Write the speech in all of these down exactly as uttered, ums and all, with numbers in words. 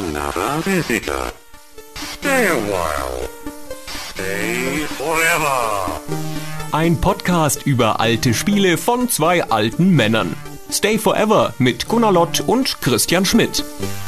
another visitor. Stay a while. Stay forever. Ein Podcast über alte Spiele von zwei alten Männern. Stay Forever mit Gunnar Lott und Christian Schmidt.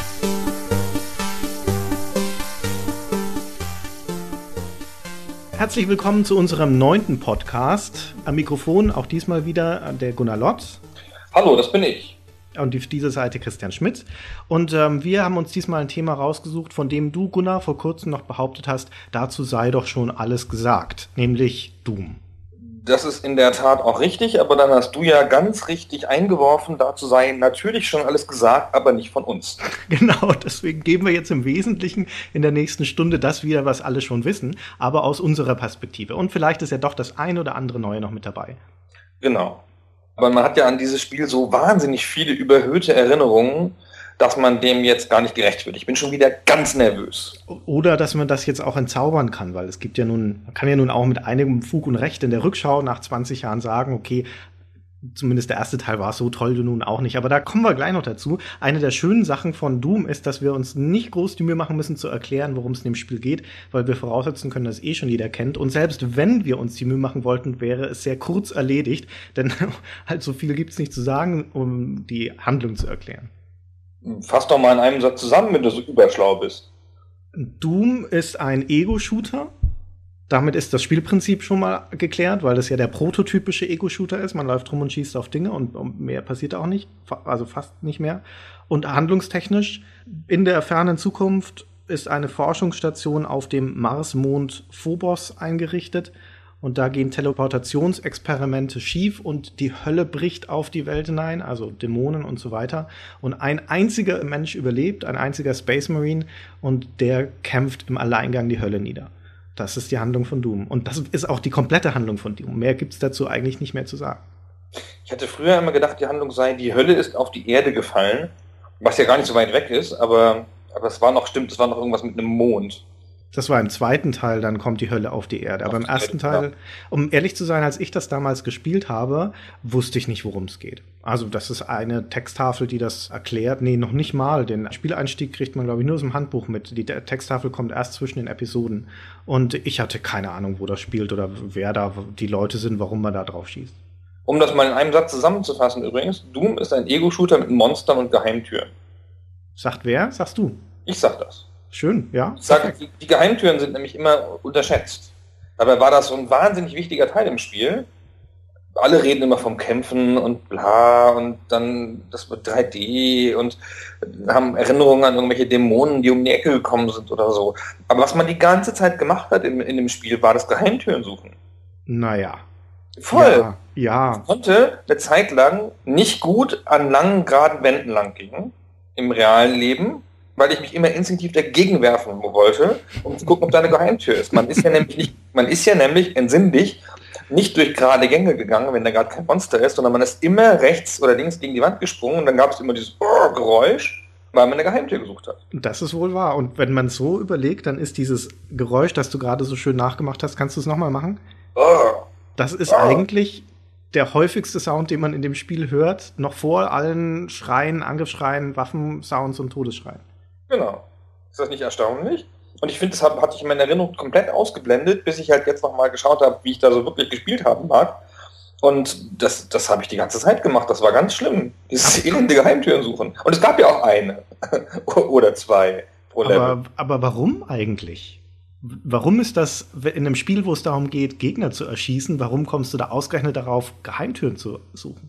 Herzlich willkommen zu unserem neunten Podcast. Am Mikrofon auch diesmal wieder der Gunnar Lott. Hallo, das bin ich. Und auf dieser Seite Christian Schmidt. Und ähm, wir haben uns diesmal ein Thema rausgesucht, von dem du, Gunnar, vor kurzem noch behauptet hast, dazu sei doch schon alles gesagt, nämlich Doom. Das ist in der Tat auch richtig, aber dann hast du ja ganz richtig eingeworfen, dazu sei natürlich schon alles gesagt, aber nicht von uns. Genau, deswegen geben wir jetzt im Wesentlichen in der nächsten Stunde das wieder, was alle schon wissen, aber aus unserer Perspektive. Und vielleicht ist ja doch das ein oder andere Neue noch mit dabei. Genau. Aber man hat ja an dieses Spiel so wahnsinnig viele überhöhte Erinnerungen, dass man dem jetzt gar nicht gerecht wird. Ich bin schon wieder ganz nervös. Oder dass man das jetzt auch entzaubern kann, weil es gibt ja nun, man kann ja nun auch mit einigem Fug und Recht in der Rückschau nach zwanzig Jahren sagen, okay, zumindest der erste Teil war so toll, du nun auch nicht. Aber da kommen wir gleich noch dazu. Eine der schönen Sachen von Doom ist, dass wir uns nicht groß die Mühe machen müssen zu erklären, worum es in dem Spiel geht, weil wir voraussetzen können, dass eh schon jeder kennt. Und selbst wenn wir uns die Mühe machen wollten, wäre es sehr kurz erledigt, denn halt so viel gibt es nicht zu sagen, um die Handlung zu erklären. Fass doch mal in einem Satz zusammen, wenn du so überschlau bist. Doom ist ein Ego-Shooter. Damit ist das Spielprinzip schon mal geklärt, weil das ja der prototypische Ego-Shooter ist. Man läuft rum und schießt auf Dinge und mehr passiert auch nicht, also fast nicht mehr. Und handlungstechnisch in der fernen Zukunft ist eine Forschungsstation auf dem Marsmond Phobos eingerichtet. Und da gehen Teleportationsexperimente schief und die Hölle bricht auf die Welt hinein, also Dämonen und so weiter. Und ein einziger Mensch überlebt, ein einziger Space Marine, und der kämpft im Alleingang die Hölle nieder. Das ist die Handlung von Doom. Und das ist auch die komplette Handlung von Doom. Mehr gibt es dazu eigentlich nicht mehr zu sagen. Ich hatte früher immer gedacht, die Handlung sei, die Hölle ist auf die Erde gefallen, was ja gar nicht so weit weg ist, aber, aber es war noch, stimmt, es war noch irgendwas mit einem Mond. Das war im zweiten Teil, dann kommt die Hölle auf die Erde. Aber im ersten Teil, um ehrlich zu sein, als ich das damals gespielt habe, wusste ich nicht, worum es geht. Also das ist eine Texttafel, die das erklärt. Nee, noch nicht mal. Den Spieleinstieg kriegt man, glaube ich, nur aus dem Handbuch mit. Die Texttafel kommt erst zwischen den Episoden. Und ich hatte keine Ahnung, wo das spielt oder wer da die Leute sind, warum man da drauf schießt. Um das mal in einem Satz zusammenzufassen übrigens, Doom ist ein Ego-Shooter mit Monstern und Geheimtüren. Sagt wer? Sagst du? Ich sag das. Schön, ja. Ich sage, die, die Geheimtüren sind nämlich immer unterschätzt. Dabei war das so ein wahnsinnig wichtiger Teil im Spiel. Alle reden immer vom Kämpfen und bla und dann das wird drei D und haben Erinnerungen an irgendwelche Dämonen, die um die Ecke gekommen sind oder so. Aber was man die ganze Zeit gemacht hat in, in dem Spiel, war das Geheimtüren suchen. Naja. Voll. Ja, ja. Ich konnte eine Zeit lang nicht gut an langen, geraden Wänden lang gehen im realen Leben, weil ich mich immer instinktiv dagegen werfen wollte, um zu gucken, ob da eine Geheimtür ist. Man ist ja nämlich nicht, man ist ja nämlich, entsinn dich, nicht durch gerade Gänge gegangen, wenn da gerade kein Monster ist, sondern man ist immer rechts oder links gegen die Wand gesprungen und dann gab es immer dieses oh, Geräusch, weil man eine Geheimtür gesucht hat. Das ist wohl wahr. Und wenn man es so überlegt, dann ist dieses Geräusch, das du gerade so schön nachgemacht hast, kannst du es nochmal machen? Oh. Das ist oh. eigentlich der häufigste Sound, den man in dem Spiel hört, noch vor allen Schreien, Angriffsschreien, Waffensounds und Todesschreien. Genau. Ist das nicht erstaunlich? Und ich finde, das hat, hatte ich in meiner Erinnerung komplett ausgeblendet, bis ich halt jetzt nochmal geschaut habe, wie ich da so wirklich gespielt haben mag. Und das, das habe ich die ganze Zeit gemacht. Das war ganz schlimm. Dieses elende Geheimtüren suchen. Und es gab ja auch eine. Oder zwei pro Level. Aber, aber warum eigentlich? Warum ist das in einem Spiel, wo es darum geht, Gegner zu erschießen, warum kommst du da ausgerechnet darauf, Geheimtüren zu suchen?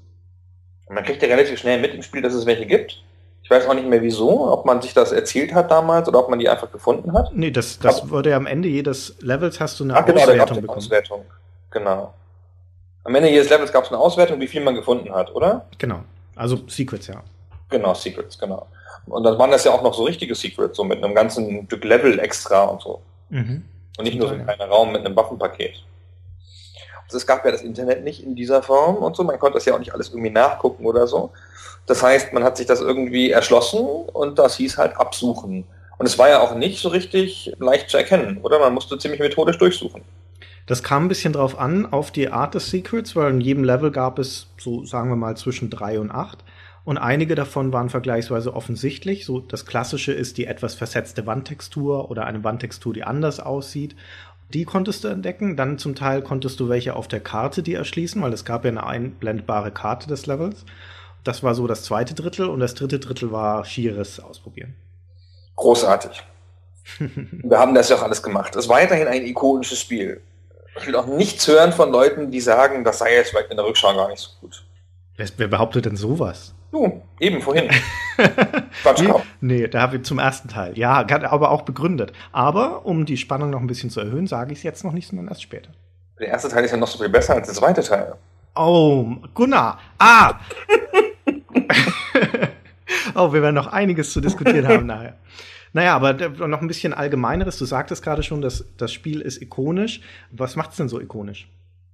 Man kriegt ja relativ schnell mit im Spiel, dass es welche gibt. Ich weiß auch nicht mehr wieso, ob man sich das erzählt hat damals oder ob man die einfach gefunden hat. Nee, das, das Aber, wurde ja am Ende jedes Levels hast du eine ach, genau, Auswertung eine bekommen. Auswertung. Genau. Am Ende jedes Levels gab es eine Auswertung, wie viel man gefunden hat, oder? Genau. Also Secrets, ja. Genau, Secrets, genau. Und dann waren das ja auch noch so richtige Secrets, so mit einem ganzen Stück Level extra und so. Mhm. Und nicht nur so ein kleiner Raum mit einem Waffenpaket. Also es gab ja das Internet nicht in dieser Form und so, man konnte das ja auch nicht alles irgendwie nachgucken oder so. Das heißt, man hat sich das irgendwie erschlossen und das hieß halt absuchen. Und es war ja auch nicht so richtig leicht zu erkennen, oder? Man musste ziemlich methodisch durchsuchen. Das kam ein bisschen drauf an, auf die Art des Secrets, weil in jedem Level gab es so, sagen wir mal, zwischen drei und acht. Und einige davon waren vergleichsweise offensichtlich. So das Klassische ist die etwas versetzte Wandtextur oder eine Wandtextur, die anders aussieht. Die konntest du entdecken. Dann zum Teil konntest du welche auf der Karte die erschließen, weil es gab ja eine einblendbare Karte des Levels. Das war so das zweite Drittel und das dritte Drittel war schieres Ausprobieren. Großartig. Wir haben das ja auch alles gemacht. Es ist weiterhin ein ikonisches Spiel. Ich will auch nichts hören von Leuten, die sagen, das sei jetzt vielleicht in der Rückschau gar nicht so gut. Wer, wer behauptet denn sowas? Du, eben vorhin. nee, nee, da habe ich zum ersten Teil. Ja, aber auch begründet. Aber um die Spannung noch ein bisschen zu erhöhen, sage ich es jetzt noch nicht, sondern erst später. Der erste Teil ist ja noch so viel besser als der zweite Teil. Oh, Gunnar. Ah! Oh, wir werden noch einiges zu diskutieren haben nachher. Naja, aber noch ein bisschen Allgemeineres. Du sagtest gerade schon, dass das Spiel ist ikonisch. Was macht's denn so ikonisch?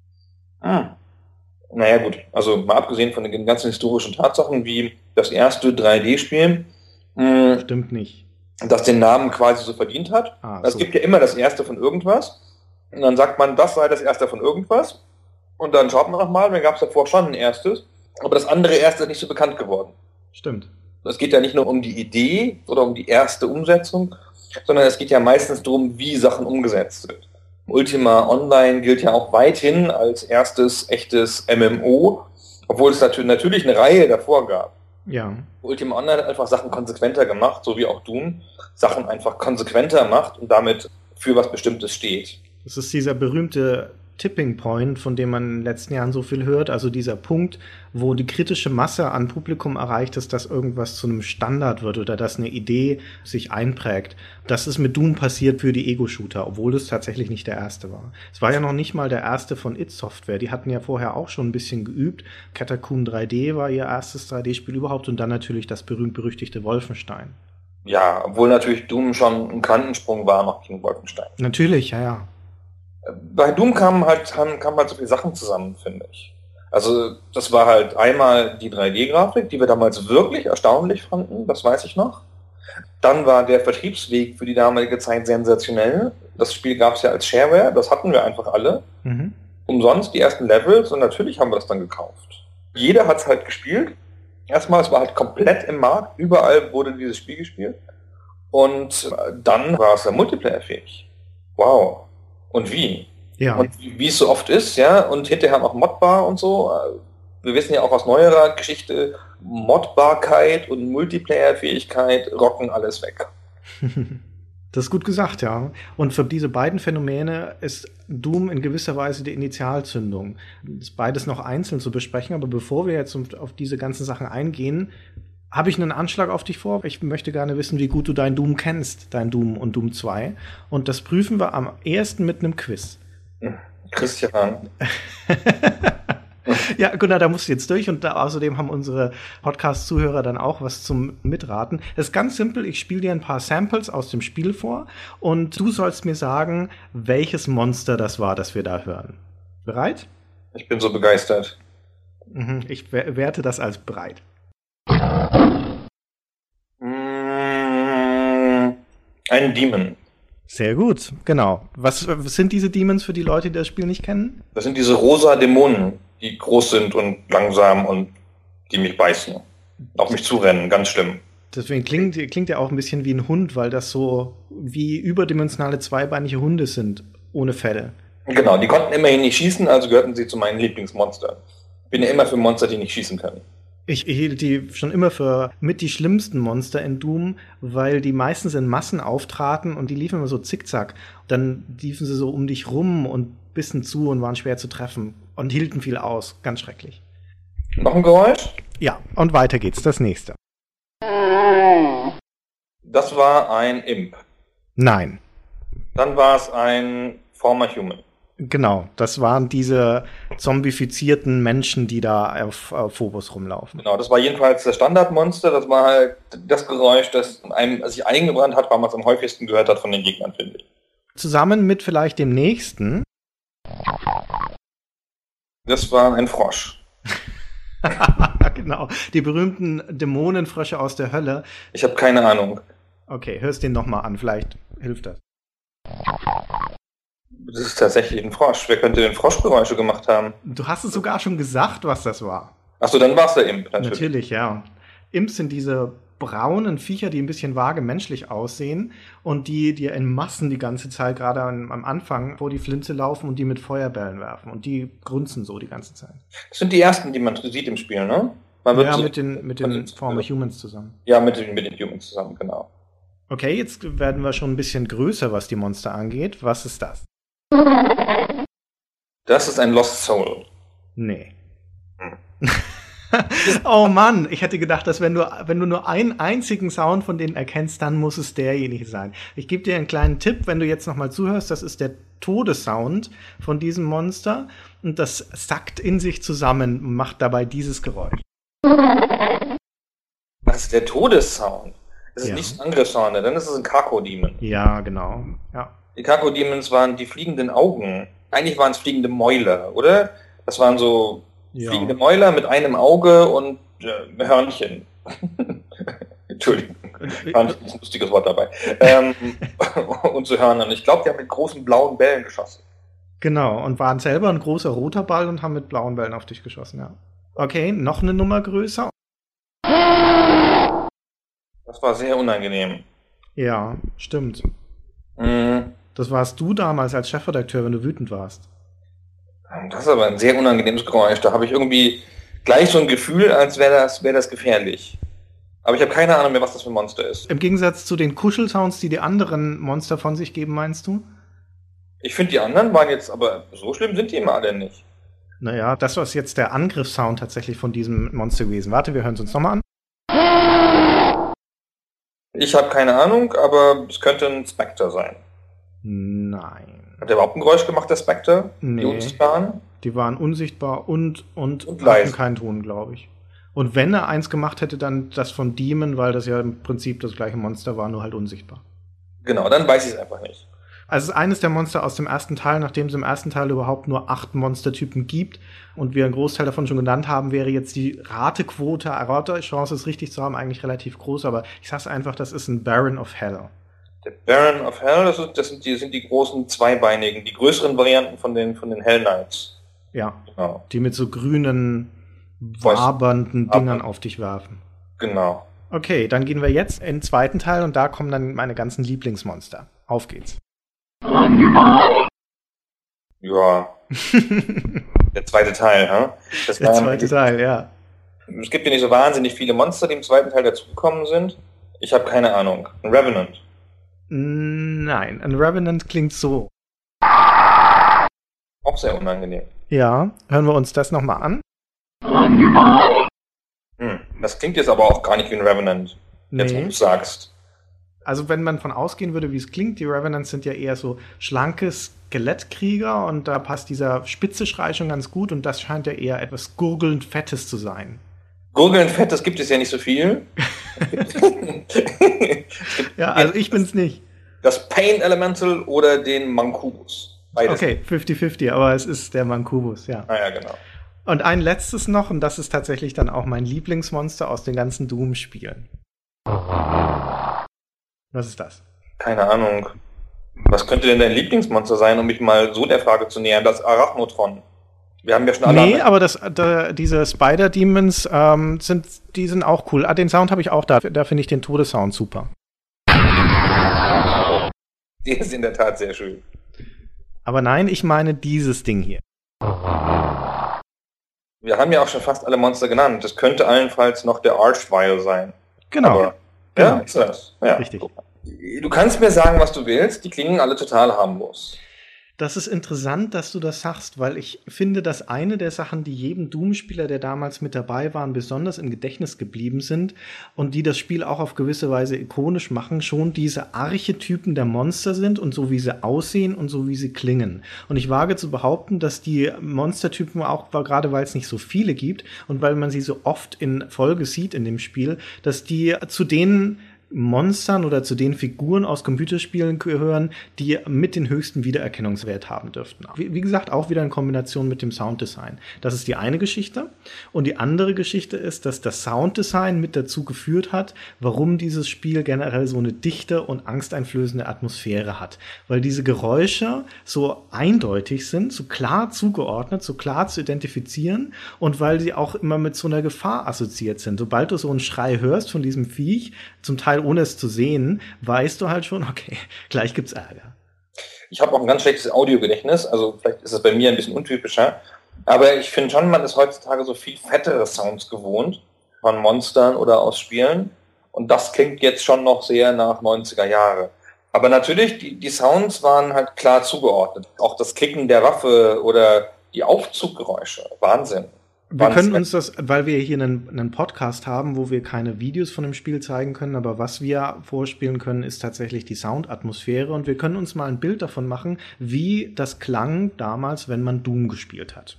Ah. Naja gut, also mal abgesehen von den ganzen historischen Tatsachen, wie das erste drei D-Spiel. Mh, Stimmt nicht. Das den Namen quasi so verdient hat. Ah, es so. gibt ja immer das erste von irgendwas. Und dann sagt man, das sei das erste von irgendwas. Und dann schaut man nochmal, dann gab es davor schon ein erstes. Aber das andere erste ist nicht so bekannt geworden. Stimmt. Es geht ja nicht nur um die Idee oder um die erste Umsetzung, sondern es geht ja meistens darum, wie Sachen umgesetzt sind. Ultima Online gilt ja auch weithin als erstes echtes M M O, obwohl es natürlich, natürlich eine Reihe davor gab. Ja. Ultima Online hat einfach Sachen konsequenter gemacht, so wie auch Doom Sachen einfach konsequenter macht und damit für was Bestimmtes steht. Das ist dieser berühmte Tipping Point, von dem man in den letzten Jahren so viel hört, also dieser Punkt, wo die kritische Masse an Publikum erreicht ist, dass irgendwas zu einem Standard wird oder dass eine Idee sich einprägt. Das ist mit Doom passiert für die Ego-Shooter, obwohl es tatsächlich nicht der erste war. Es war ja noch nicht mal der erste von id Software, die hatten ja vorher auch schon ein bisschen geübt. Catacomb drei D war ihr erstes drei D-Spiel überhaupt und dann natürlich das berühmt-berüchtigte Wolfenstein. Ja, obwohl natürlich Doom schon ein Quantensprung war noch gegen Wolfenstein. Natürlich, ja, ja. Bei Doom kamen halt, kamen halt so viele Sachen zusammen, finde ich. Also das war halt einmal die drei D-Grafik, die wir damals wirklich erstaunlich fanden, das weiß ich noch. Dann war der Vertriebsweg für die damalige Zeit sensationell. Das Spiel gab es ja als Shareware, das hatten wir einfach alle. Mhm. Umsonst die ersten Levels und natürlich haben wir das dann gekauft. Jeder hat es halt gespielt. Erstmal, es war halt komplett im Markt, überall wurde dieses Spiel gespielt. Und dann war es ja multiplayerfähig. Wow. Und wie? Ja. Und wie es so oft ist, ja, und hinterher noch modbar und so. Wir wissen ja auch aus neuerer Geschichte, Modbarkeit und Multiplayer-Fähigkeit rocken alles weg. Das ist gut gesagt, ja. Und für diese beiden Phänomene ist Doom in gewisser Weise die Initialzündung. Das ist beides noch einzeln zu besprechen, aber bevor wir jetzt auf diese ganzen Sachen eingehen, habe ich einen Anschlag auf dich vor. Ich möchte gerne wissen, wie gut du dein Doom kennst, dein Doom und Doom zwei. Und das prüfen wir am ehesten mit einem Quiz. Christian. Ja, Gunnar, da musst du jetzt durch. Und da, außerdem haben unsere Podcast-Zuhörer dann auch was zum Mitraten. Es ist ganz simpel. Ich spiele dir ein paar Samples aus dem Spiel vor. Und du sollst mir sagen, welches Monster das war, das wir da hören. Bereit? Ich bin so begeistert. Ich werte das als bereit. Ein Demon. Sehr gut, genau. Was, was sind diese Demons für die Leute, die das Spiel nicht kennen? Das sind diese rosa Dämonen, die groß sind und langsam und die mich beißen. Auf mich zurennen, ganz schlimm. Deswegen klingt, klingt ja auch ein bisschen wie ein Hund, weil das so wie überdimensionale zweibeinige Hunde sind, ohne Fell. Genau, die konnten immerhin nicht schießen, also gehörten sie zu meinen Lieblingsmonstern. Ich bin ja immer für Monster, die nicht schießen können. Ich hielt die schon immer für mit die schlimmsten Monster in Doom, weil die meistens in Massen auftraten und die liefen immer so zickzack. Dann liefen sie so um dich rum und bissen zu und waren schwer zu treffen und hielten viel aus. Ganz schrecklich. Noch ein Geräusch? Ja, und weiter geht's. Das nächste. Das war ein Imp. Nein. Dann war es ein Former Human. Genau, das waren diese zombifizierten Menschen, die da auf, auf Phobos rumlaufen. Genau, das war jedenfalls das Standardmonster. Das war halt das Geräusch, das einem sich eingebrannt hat, weil man es am häufigsten gehört hat von den Gegnern, finde ich. Zusammen mit vielleicht dem nächsten. Das war ein Frosch. Genau, die berühmten Dämonenfrösche aus der Hölle. Ich habe keine Ahnung. Okay, hörst den nochmal an, vielleicht hilft das. Das ist tatsächlich ein Frosch. Wer könnte denn Froschgeräusche gemacht haben? Du hast es sogar schon gesagt, was das war. Achso, dann war es der Imp, natürlich. Natürlich, ja. Imps sind diese braunen Viecher, die ein bisschen vage menschlich aussehen und die dir in Massen die ganze Zeit, gerade am, am Anfang, vor die Flinte laufen und die mit Feuerbällen werfen. Und die grunzen so die ganze Zeit. Das sind die ersten, die man sieht im Spiel, ne? Man wird ja, so mit den, mit den Former Humans zusammen. Ja, mit den, mit den Humans zusammen, genau. Okay, jetzt werden wir schon ein bisschen größer, was die Monster angeht. Was ist das? Das ist ein Lost Soul. Nee. Hm. Oh Mann, ich hätte gedacht, dass wenn du, wenn du nur einen einzigen Sound von denen erkennst, dann muss es derjenige sein. Ich gebe dir einen kleinen Tipp, wenn du jetzt nochmal zuhörst, das ist der Todessound von diesem Monster und das sackt in sich zusammen und macht dabei dieses Geräusch. Was ist der Todessound? Das ist ja. nicht ein Angriffssound, dann ist es ein Kako-Demon. Ja, genau. Ja. Die Kako-Demons waren die fliegenden Augen. Eigentlich waren es fliegende Mäuler, oder? Das waren so ja. fliegende Mäuler mit einem Auge und äh, Hörnchen. Entschuldigung, war nicht ein lustiges Wort dabei. ähm, und zu Hörnern. Ich glaube, die haben mit großen blauen Bällen geschossen. Genau, und waren selber ein großer roter Ball und haben mit blauen Bällen auf dich geschossen, ja. Okay, noch eine Nummer größer. Das war sehr unangenehm. Ja, stimmt. Mhm. Das warst du damals als Chefredakteur, wenn du wütend warst. Das ist aber ein sehr unangenehmes Geräusch. Da habe ich irgendwie gleich so ein Gefühl, als wäre das, wär das gefährlich. Aber ich habe keine Ahnung mehr, was das für ein Monster ist. Im Gegensatz zu den Kuschelsounds, die die anderen Monster von sich geben, meinst du? Ich finde, die anderen waren jetzt, aber so schlimm sind die immer alle nicht. Naja, das war jetzt der Angriffssound tatsächlich von diesem Monster gewesen. Warte, wir hören es uns nochmal an. Ich habe keine Ahnung, aber es könnte ein Spectre sein. Nein. Hat der überhaupt ein Geräusch gemacht, der Spectre? Nee. Die unsichtbaren? Die waren unsichtbar und, und, und hatten keinen Ton, glaube ich. Und wenn er eins gemacht hätte, dann das von Demon, weil das ja im Prinzip das gleiche Monster war, nur halt unsichtbar. Genau, dann weiß ich es einfach nicht. Also es ist eines der Monster aus dem ersten Teil, nachdem es im ersten Teil überhaupt nur acht Monstertypen gibt und wir einen Großteil davon schon genannt haben, wäre jetzt die Ratequote, Rate-Chance, es richtig zu haben, eigentlich relativ groß, aber ich sag's einfach, das ist ein Baron of Hell. Der Baron of Hell, das, ist, das sind, die, sind die großen zweibeinigen, die größeren Varianten von den, von den Hell Knights. Ja, genau. Die mit so grünen, wabernden Dingern auf dich werfen. Genau. Okay, dann gehen wir jetzt in den zweiten Teil und da kommen dann meine ganzen Lieblingsmonster. Auf geht's. Ja. Der zweite Teil, ha? Das Der zweite Teil, ja. Es gibt ja nicht so wahnsinnig viele Monster, die im zweiten Teil dazugekommen sind. Ich habe keine Ahnung. Ein Revenant? Nein, ein Revenant klingt so. Auch sehr unangenehm. Ja, hören wir uns das nochmal an. Hm, das klingt jetzt aber auch gar nicht wie ein Revenant, jetzt nee. wo du sagst. Also wenn man von ausgehen würde, wie es klingt, die Revenants sind ja eher so schlanke Skelettkrieger und da passt dieser spitze Schrei schon ganz gut und das scheint ja eher etwas gurgelnd Fettes zu sein. Gurgelnd Fettes gibt es ja nicht so viel. Ja, also ich bin's nicht. Das Pain Elemental oder den Mancubus. Beides. Okay, fifty fifty, aber es ist der Mancubus, ja. Ah ja, genau. Und ein letztes noch, und das ist tatsächlich dann auch mein Lieblingsmonster aus den ganzen Doom-Spielen. Was ist das? Keine Ahnung. Was könnte denn dein Lieblingsmonster sein, um mich mal so der Frage zu nähern? Das Arachnotron. Wir haben ja schon alle. Nee, aber das, da, diese Spider-Demons ähm, sind, die sind auch cool. Ah, den Sound habe ich auch da. Da finde ich den Todessound super. Der ist in der Tat sehr schön. Aber nein, ich meine dieses Ding hier. Wir haben ja auch schon fast alle Monster genannt. Das könnte allenfalls noch der Archvile sein. Genau. Aber, genau. Ja, ist das. Ja. Richtig. Du kannst mir sagen, was du willst. Die klingen alle total harmlos. Das ist interessant, dass du das sagst, weil ich finde, dass eine der Sachen, die jedem Doom-Spieler, der damals mit dabei war, besonders im Gedächtnis geblieben sind und die das Spiel auch auf gewisse Weise ikonisch machen, schon diese Archetypen der Monster sind und so wie sie aussehen und so wie sie klingen. Und ich wage zu behaupten, dass die Monstertypen auch, gerade weil es nicht so viele gibt und weil man sie so oft in Folge sieht in dem Spiel, dass die zu denen Monstern oder zu den Figuren aus Computerspielen gehören, die mit den höchsten Wiedererkennungswert haben dürften. Wie, wie gesagt, auch wieder in Kombination mit dem Sounddesign. Das ist die eine Geschichte. Und die andere Geschichte ist, dass das Sounddesign mit dazu geführt hat, warum dieses Spiel generell so eine dichte und angsteinflößende Atmosphäre hat. Weil diese Geräusche so eindeutig sind, so klar zugeordnet, so klar zu identifizieren und weil sie auch immer mit so einer Gefahr assoziiert sind. Sobald du so einen Schrei hörst von diesem Viech, zum Teil ohne es zu sehen, weißt du halt schon, okay, gleich gibt's Ärger. Ich habe auch ein ganz schlechtes Audiogedächtnis, also vielleicht ist es bei mir ein bisschen untypischer, aber ich finde schon, man ist heutzutage so viel fettere Sounds gewohnt von Monstern oder aus Spielen und das klingt jetzt schon noch sehr nach neunziger Jahre. Aber natürlich, die, die Sounds waren halt klar zugeordnet. Auch das Klicken der Waffe oder die Aufzuggeräusche, Wahnsinn. Wir können uns das, weil wir hier einen, einen Podcast haben, wo wir keine Videos von dem Spiel zeigen können, aber was wir vorspielen können, ist tatsächlich die Soundatmosphäre und wir können uns mal ein Bild davon machen, wie das klang damals, wenn man Doom gespielt hat.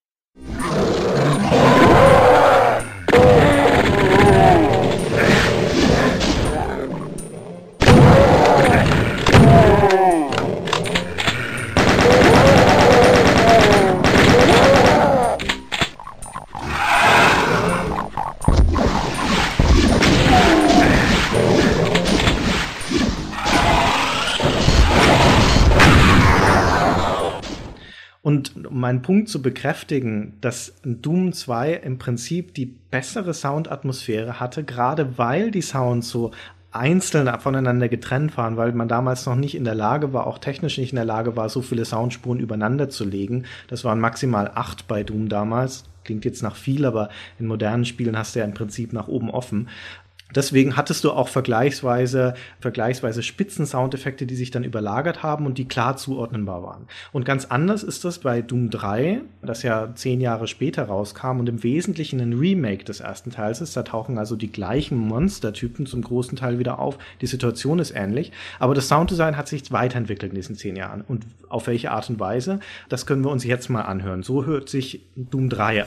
Und um meinen Punkt zu bekräftigen, dass Doom zwei im Prinzip die bessere Soundatmosphäre hatte, gerade weil die Sounds so einzeln voneinander getrennt waren, weil man damals noch nicht in der Lage war, auch technisch nicht in der Lage war, so viele Soundspuren übereinander zu legen. Das waren maximal acht bei Doom damals. Klingt jetzt nach viel, aber in modernen Spielen hast du ja im Prinzip nach oben offen. Deswegen hattest du auch vergleichsweise, vergleichsweise Spitzen-Soundeffekte, die sich dann überlagert haben und die klar zuordnenbar waren. Und ganz anders ist das bei Doom drei, das ja zehn Jahre später rauskam und im Wesentlichen ein Remake des ersten Teils ist. Da tauchen also die gleichen Monstertypen zum großen Teil wieder auf. Die Situation ist ähnlich. Aber das Sounddesign hat sich weiterentwickelt in diesen zehn Jahren. Und auf welche Art und Weise, das können wir uns jetzt mal anhören. So hört sich Doom drei an.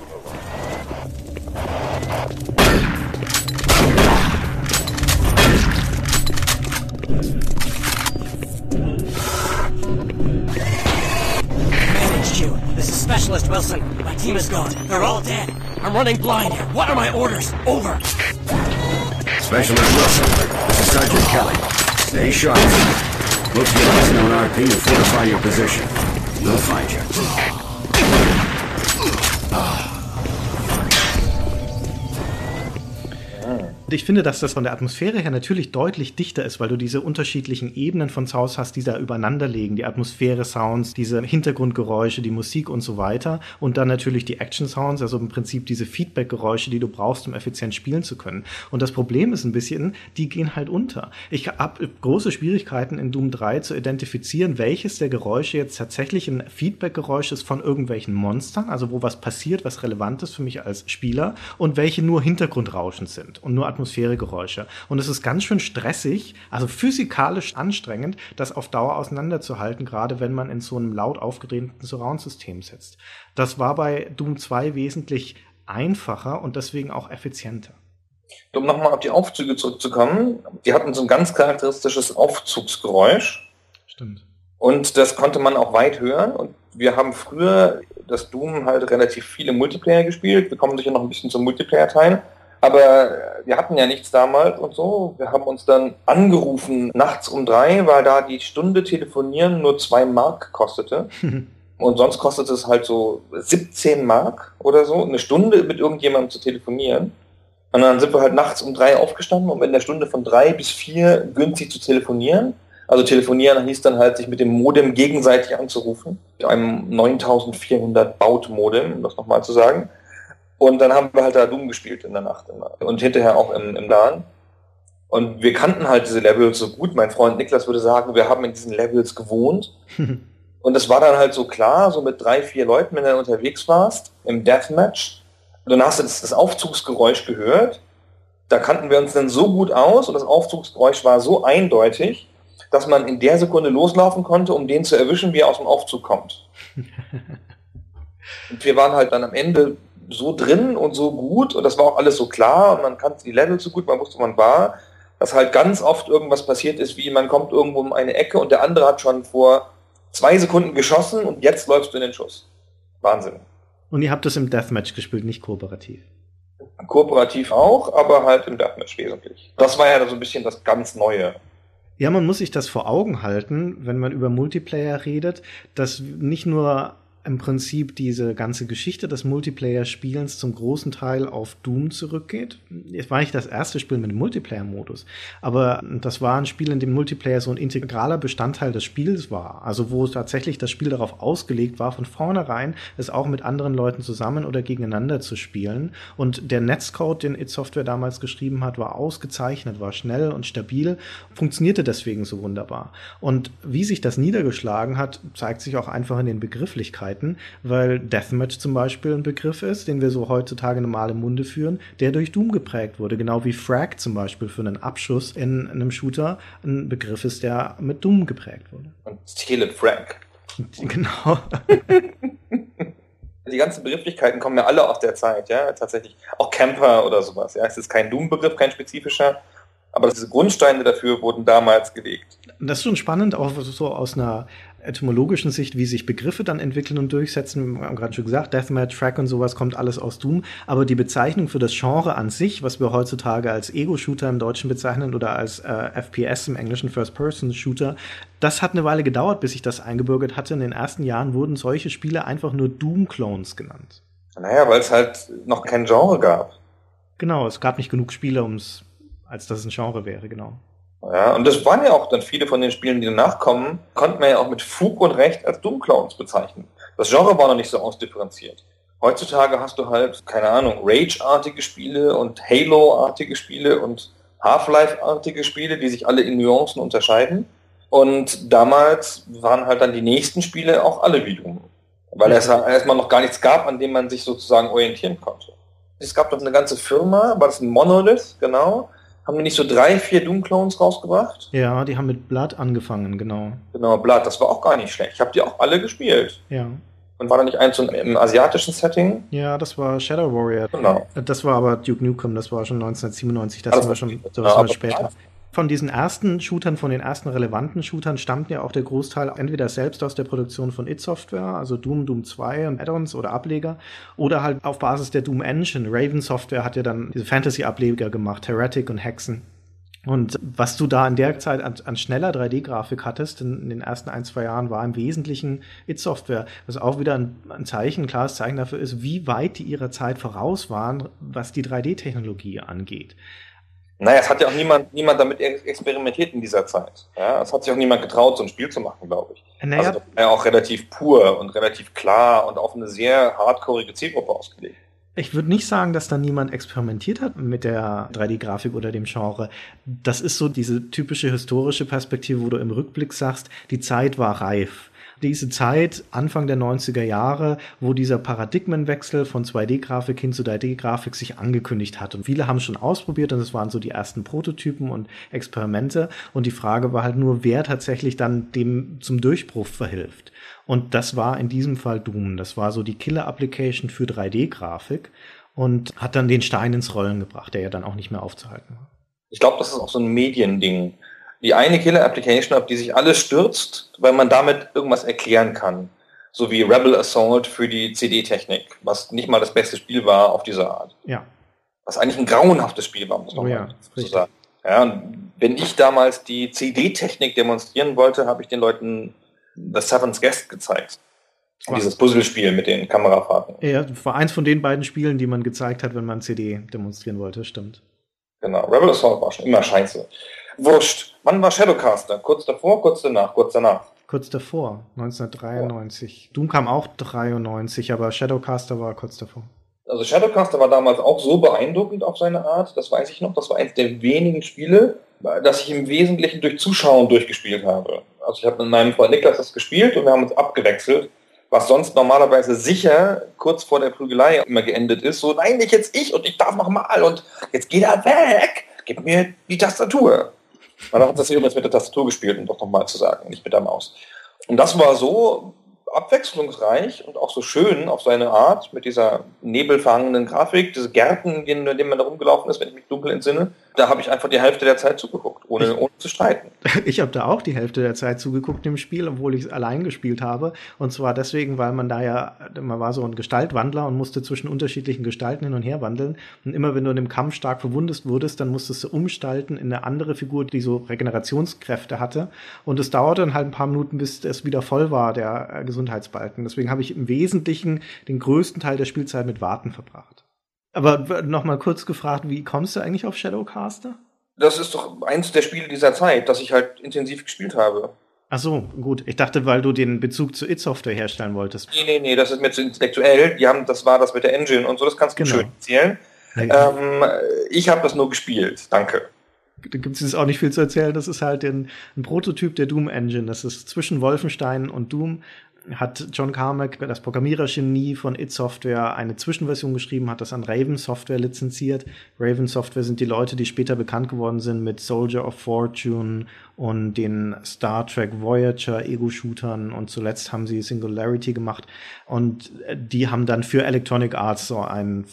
This is Specialist Wilson. My team is gone. They're all dead. I'm running blind here. What are my orders? Over. Specialist Wilson. This is Sergeant Kelly. Stay sharp. Look for your eyes on R P and fortify your position. We'll find you. Ich finde, dass das von der Atmosphäre her natürlich deutlich dichter ist, weil du diese unterschiedlichen Ebenen von Sounds hast, die da übereinander liegen. Die Atmosphäre, Sounds, diese Hintergrundgeräusche, die Musik und so weiter. Und dann natürlich die Action-Sounds, also im Prinzip diese Feedback-Geräusche, die du brauchst, um effizient spielen zu können. Und das Problem ist ein bisschen, die gehen halt unter. Ich habe große Schwierigkeiten in Doom drei zu identifizieren, welches der Geräusche jetzt tatsächlich ein Feedback-Geräusch ist von irgendwelchen Monstern, also wo was passiert, was relevant ist für mich als Spieler, und welche nur Hintergrundrauschen sind und nur Atmosphäregeräusche. Und es ist ganz schön stressig, also physikalisch anstrengend, das auf Dauer auseinanderzuhalten, gerade wenn man in so einem laut aufgedrehten Surround-System sitzt. Das war bei Doom zwei wesentlich einfacher und deswegen auch effizienter. Um nochmal auf die Aufzüge zurückzukommen, die hatten so ein ganz charakteristisches Aufzugsgeräusch. Stimmt. Und das konnte man auch weit hören. Und wir haben früher das Doom halt relativ viele Multiplayer gespielt. Wir kommen sicher noch ein bisschen zum Multiplayer-Teil. Aber wir hatten ja nichts damals und so. Wir haben uns dann angerufen nachts um drei, weil da die Stunde telefonieren nur zwei Mark kostete. Und sonst kostet es halt so siebzehn Mark oder so, eine Stunde mit irgendjemandem zu telefonieren. Und dann sind wir halt nachts um drei aufgestanden, um in der Stunde von drei bis vier günstig zu telefonieren. Also telefonieren hieß dann halt, sich mit dem Modem gegenseitig anzurufen. Mit einem neuntausendvierhundert Baut-Modem, um das nochmal zu sagen. Und dann haben wir halt da Doom gespielt in der Nacht immer. Und hinterher auch im, im LAN. Und wir kannten halt diese Levels so gut. Mein Freund Niklas würde sagen, wir haben in diesen Levels gewohnt. Und es war dann halt so klar, so mit drei, vier Leuten, wenn du unterwegs warst, im Deathmatch. Und dann hast du das, das Aufzugsgeräusch gehört. Da kannten wir uns dann so gut aus und das Aufzugsgeräusch war so eindeutig, dass man in der Sekunde loslaufen konnte, um den zu erwischen, wie er aus dem Aufzug kommt. Und wir waren halt dann am Ende so drin und so gut und das war auch alles so klar und man kannte die Level so gut, man wusste, wo man war, dass halt ganz oft irgendwas passiert ist, wie man kommt irgendwo um eine Ecke und der andere hat schon vor zwei Sekunden geschossen und jetzt läufst du in den Schuss. Wahnsinn. Und ihr habt das im Deathmatch gespielt, nicht kooperativ? Kooperativ auch, aber halt im Deathmatch wesentlich. Das war ja so ein bisschen das ganz Neue. Ja, man muss sich das vor Augen halten, wenn man über Multiplayer redet, dass nicht nur im Prinzip diese ganze Geschichte des Multiplayer-Spielens zum großen Teil auf Doom zurückgeht. Es war nicht das erste Spiel mit dem Multiplayer-Modus, aber das war ein Spiel, in dem Multiplayer so ein integraler Bestandteil des Spiels war. Also wo tatsächlich das Spiel darauf ausgelegt war, von vornherein es auch mit anderen Leuten zusammen oder gegeneinander zu spielen. Und der Netzcode, den id Software damals geschrieben hat, war ausgezeichnet, war schnell und stabil, funktionierte deswegen so wunderbar. Und wie sich das niedergeschlagen hat, zeigt sich auch einfach in den Begrifflichkeiten, weil Deathmatch zum Beispiel ein Begriff ist, den wir so heutzutage normal im Munde führen, der durch Doom geprägt wurde. Genau wie Frag zum Beispiel für einen Abschuss in einem Shooter ein Begriff ist, der mit Doom geprägt wurde. Und Steal it Frag. Genau. Die ganzen Begrifflichkeiten kommen ja alle aus der Zeit, ja, tatsächlich. Auch Camper oder sowas, ja. Es ist kein Doom-Begriff, kein spezifischer, aber diese Grundsteine dafür wurden damals gelegt. Das ist schon spannend, auch so aus einer etymologischen Sicht, wie sich Begriffe dann entwickeln und durchsetzen. Wir haben gerade schon gesagt, Deathmatch, Frag und sowas kommt alles aus Doom. Aber die Bezeichnung für das Genre an sich, was wir heutzutage als Ego-Shooter im Deutschen bezeichnen oder als äh, F P S im Englischen, First-Person-Shooter, das hat eine Weile gedauert, bis sich das eingebürgert hatte. In den ersten Jahren wurden solche Spiele einfach nur Doom-Clones genannt. Naja, weil es halt noch kein Genre gab. Genau, es gab nicht genug Spiele, um's, als dass es ein Genre wäre, genau. Ja, und das waren ja auch dann viele von den Spielen, die danach kommen, konnte man ja auch mit Fug und Recht als Doom-Clones bezeichnen. Das Genre war noch nicht so ausdifferenziert. Heutzutage hast du halt, keine Ahnung, Rage-artige Spiele und Halo-artige Spiele und Half-Life-artige Spiele, die sich alle in Nuancen unterscheiden. Und damals waren halt dann die nächsten Spiele auch alle wie Doom. Weil es erstmal noch gar nichts gab, an dem man sich sozusagen orientieren konnte. Es gab doch eine ganze Firma, war das ein Monolith, genau. Haben die nicht so drei, vier Doom-Clones rausgebracht? Ja, die haben mit Blood angefangen, genau. Genau, Blood, das war auch gar nicht schlecht. Ich habe die auch alle gespielt. Ja. Und war da nicht eins so im asiatischen Setting? Ja, das war Shadow Warrior. Genau. Das war aber Duke Nukem, das war schon neunzehnhundertsiebenundneunzig, das, das war schon das ja, war später. Von diesen ersten Shootern, von den ersten relevanten Shootern stammten ja auch der Großteil entweder selbst aus der Produktion von id Software, also Doom, Doom zwei und Add-ons oder Ableger, oder halt auf Basis der Doom Engine. Raven Software hat ja dann diese Fantasy-Ableger gemacht, Heretic und Hexen. Und was du da in der Zeit an, an schneller drei D-Grafik hattest, in, in den ersten ein, zwei Jahren, war im Wesentlichen id Software, was auch wieder ein, ein Zeichen, ein klares Zeichen dafür ist, wie weit die ihrer Zeit voraus waren, was die drei D-Technologie angeht. Naja, es hat ja auch niemand, niemand damit experimentiert in dieser Zeit. Ja, es hat sich auch niemand getraut, so ein Spiel zu machen, glaube ich. Naja. Also das war ja auch relativ pur und relativ klar und auf eine sehr hardcoreige Zielgruppe ausgelegt. Ich würde nicht sagen, dass da niemand experimentiert hat mit der drei D-Grafik oder dem Genre. Das ist so diese typische historische Perspektive, wo du im Rückblick sagst, die Zeit war reif. Diese Zeit, Anfang der neunziger Jahre, wo dieser Paradigmenwechsel von zwei D-Grafik hin zu drei D-Grafik sich angekündigt hat. Und viele haben schon ausprobiert und es waren so die ersten Prototypen und Experimente. Und die Frage war halt nur, wer tatsächlich dann dem zum Durchbruch verhilft. Und das war in diesem Fall Doom. Das war so die Killer-Application für drei D-Grafik und hat dann den Stein ins Rollen gebracht, der ja dann auch nicht mehr aufzuhalten war. Ich glaube, das ist auch so ein Mediending. Die eine Killer-Application, auf die sich alles stürzt, weil man damit irgendwas erklären kann. So wie Rebel Assault für die C D-Technik, was nicht mal das beste Spiel war auf diese Art. Ja. Was eigentlich ein grauenhaftes Spiel war, muss man oh ja, so sagen. Ja, und wenn ich damals die C D-Technik demonstrieren wollte, habe ich den Leuten The Seventh Guest gezeigt. Was? Dieses Puzzlespiel mit den Kamerafahrten. Ja, das war eins von den beiden Spielen, die man gezeigt hat, wenn man C D demonstrieren wollte, stimmt. Genau, Rebel Assault war schon immer scheiße. Wurscht. Wann war Shadowcaster? Kurz davor, kurz danach, kurz danach? Kurz davor, neunzehnhundertdreiundneunzig. Ja. Doom kam auch dreiundneunzig, aber Shadowcaster war kurz davor. Also Shadowcaster war damals auch so beeindruckend auf seine Art, das weiß ich noch, das war eines der wenigen Spiele, das ich im Wesentlichen durch Zuschauen durchgespielt habe. Also ich habe mit meinem Freund Niklas das gespielt und wir haben uns abgewechselt, was sonst normalerweise sicher kurz vor der Prügelei immer geendet ist. So, nein, nicht jetzt ich und ich darf noch mal und jetzt geht er weg, gib mir die Tastatur. Man hat das übrigens mit der Tastatur gespielt, um doch nochmal zu sagen, nicht mit der Maus. Und das war so abwechslungsreich und auch so schön auf seine Art, mit dieser nebelverhangenen Grafik, diese Gärten, in denen man da rumgelaufen ist, wenn ich mich dunkel entsinne. Da habe ich einfach die Hälfte der Zeit zugeguckt, ohne, ich, ohne zu streiten. Ich habe da auch die Hälfte der Zeit zugeguckt im Spiel, obwohl ich es allein gespielt habe. Und zwar deswegen, weil man da ja, man war so ein Gestaltwandler und musste zwischen unterschiedlichen Gestalten hin und her wandeln. Und immer wenn du in dem Kampf stark verwundet wurdest, dann musstest du umstalten in eine andere Figur, die so Regenerationskräfte hatte. Und es dauerte dann halt ein paar Minuten, bis es wieder voll war, der äh, Gesundheitsbalken. Deswegen habe ich im Wesentlichen den größten Teil der Spielzeit mit Warten verbracht. Aber noch mal kurz gefragt, wie kommst du eigentlich auf Shadowcaster? Das ist doch eins der Spiele dieser Zeit, das ich halt intensiv gespielt habe. Ach so, gut. Ich dachte, weil du den Bezug zu id Software herstellen wolltest. Nee, nee, nee, das ist mir zu intellektuell. Die haben, das war das mit der Engine und so, das kannst du genau. schön erzählen. Ja. Ähm, ich habe das nur gespielt, danke. Da gibt es auch nicht viel zu erzählen. Das ist halt ein, ein Prototyp der Doom-Engine. Das ist zwischen Wolfenstein und Doom. Hat John Carmack, das Programmierergenie von id Software, eine Zwischenversion geschrieben, hat das an Raven Software lizenziert. Raven Software sind die Leute, die später bekannt geworden sind mit Soldier of Fortune und den Star Trek Voyager Ego-Shootern und zuletzt haben sie Singularity gemacht und die haben dann für Electronic Arts so ein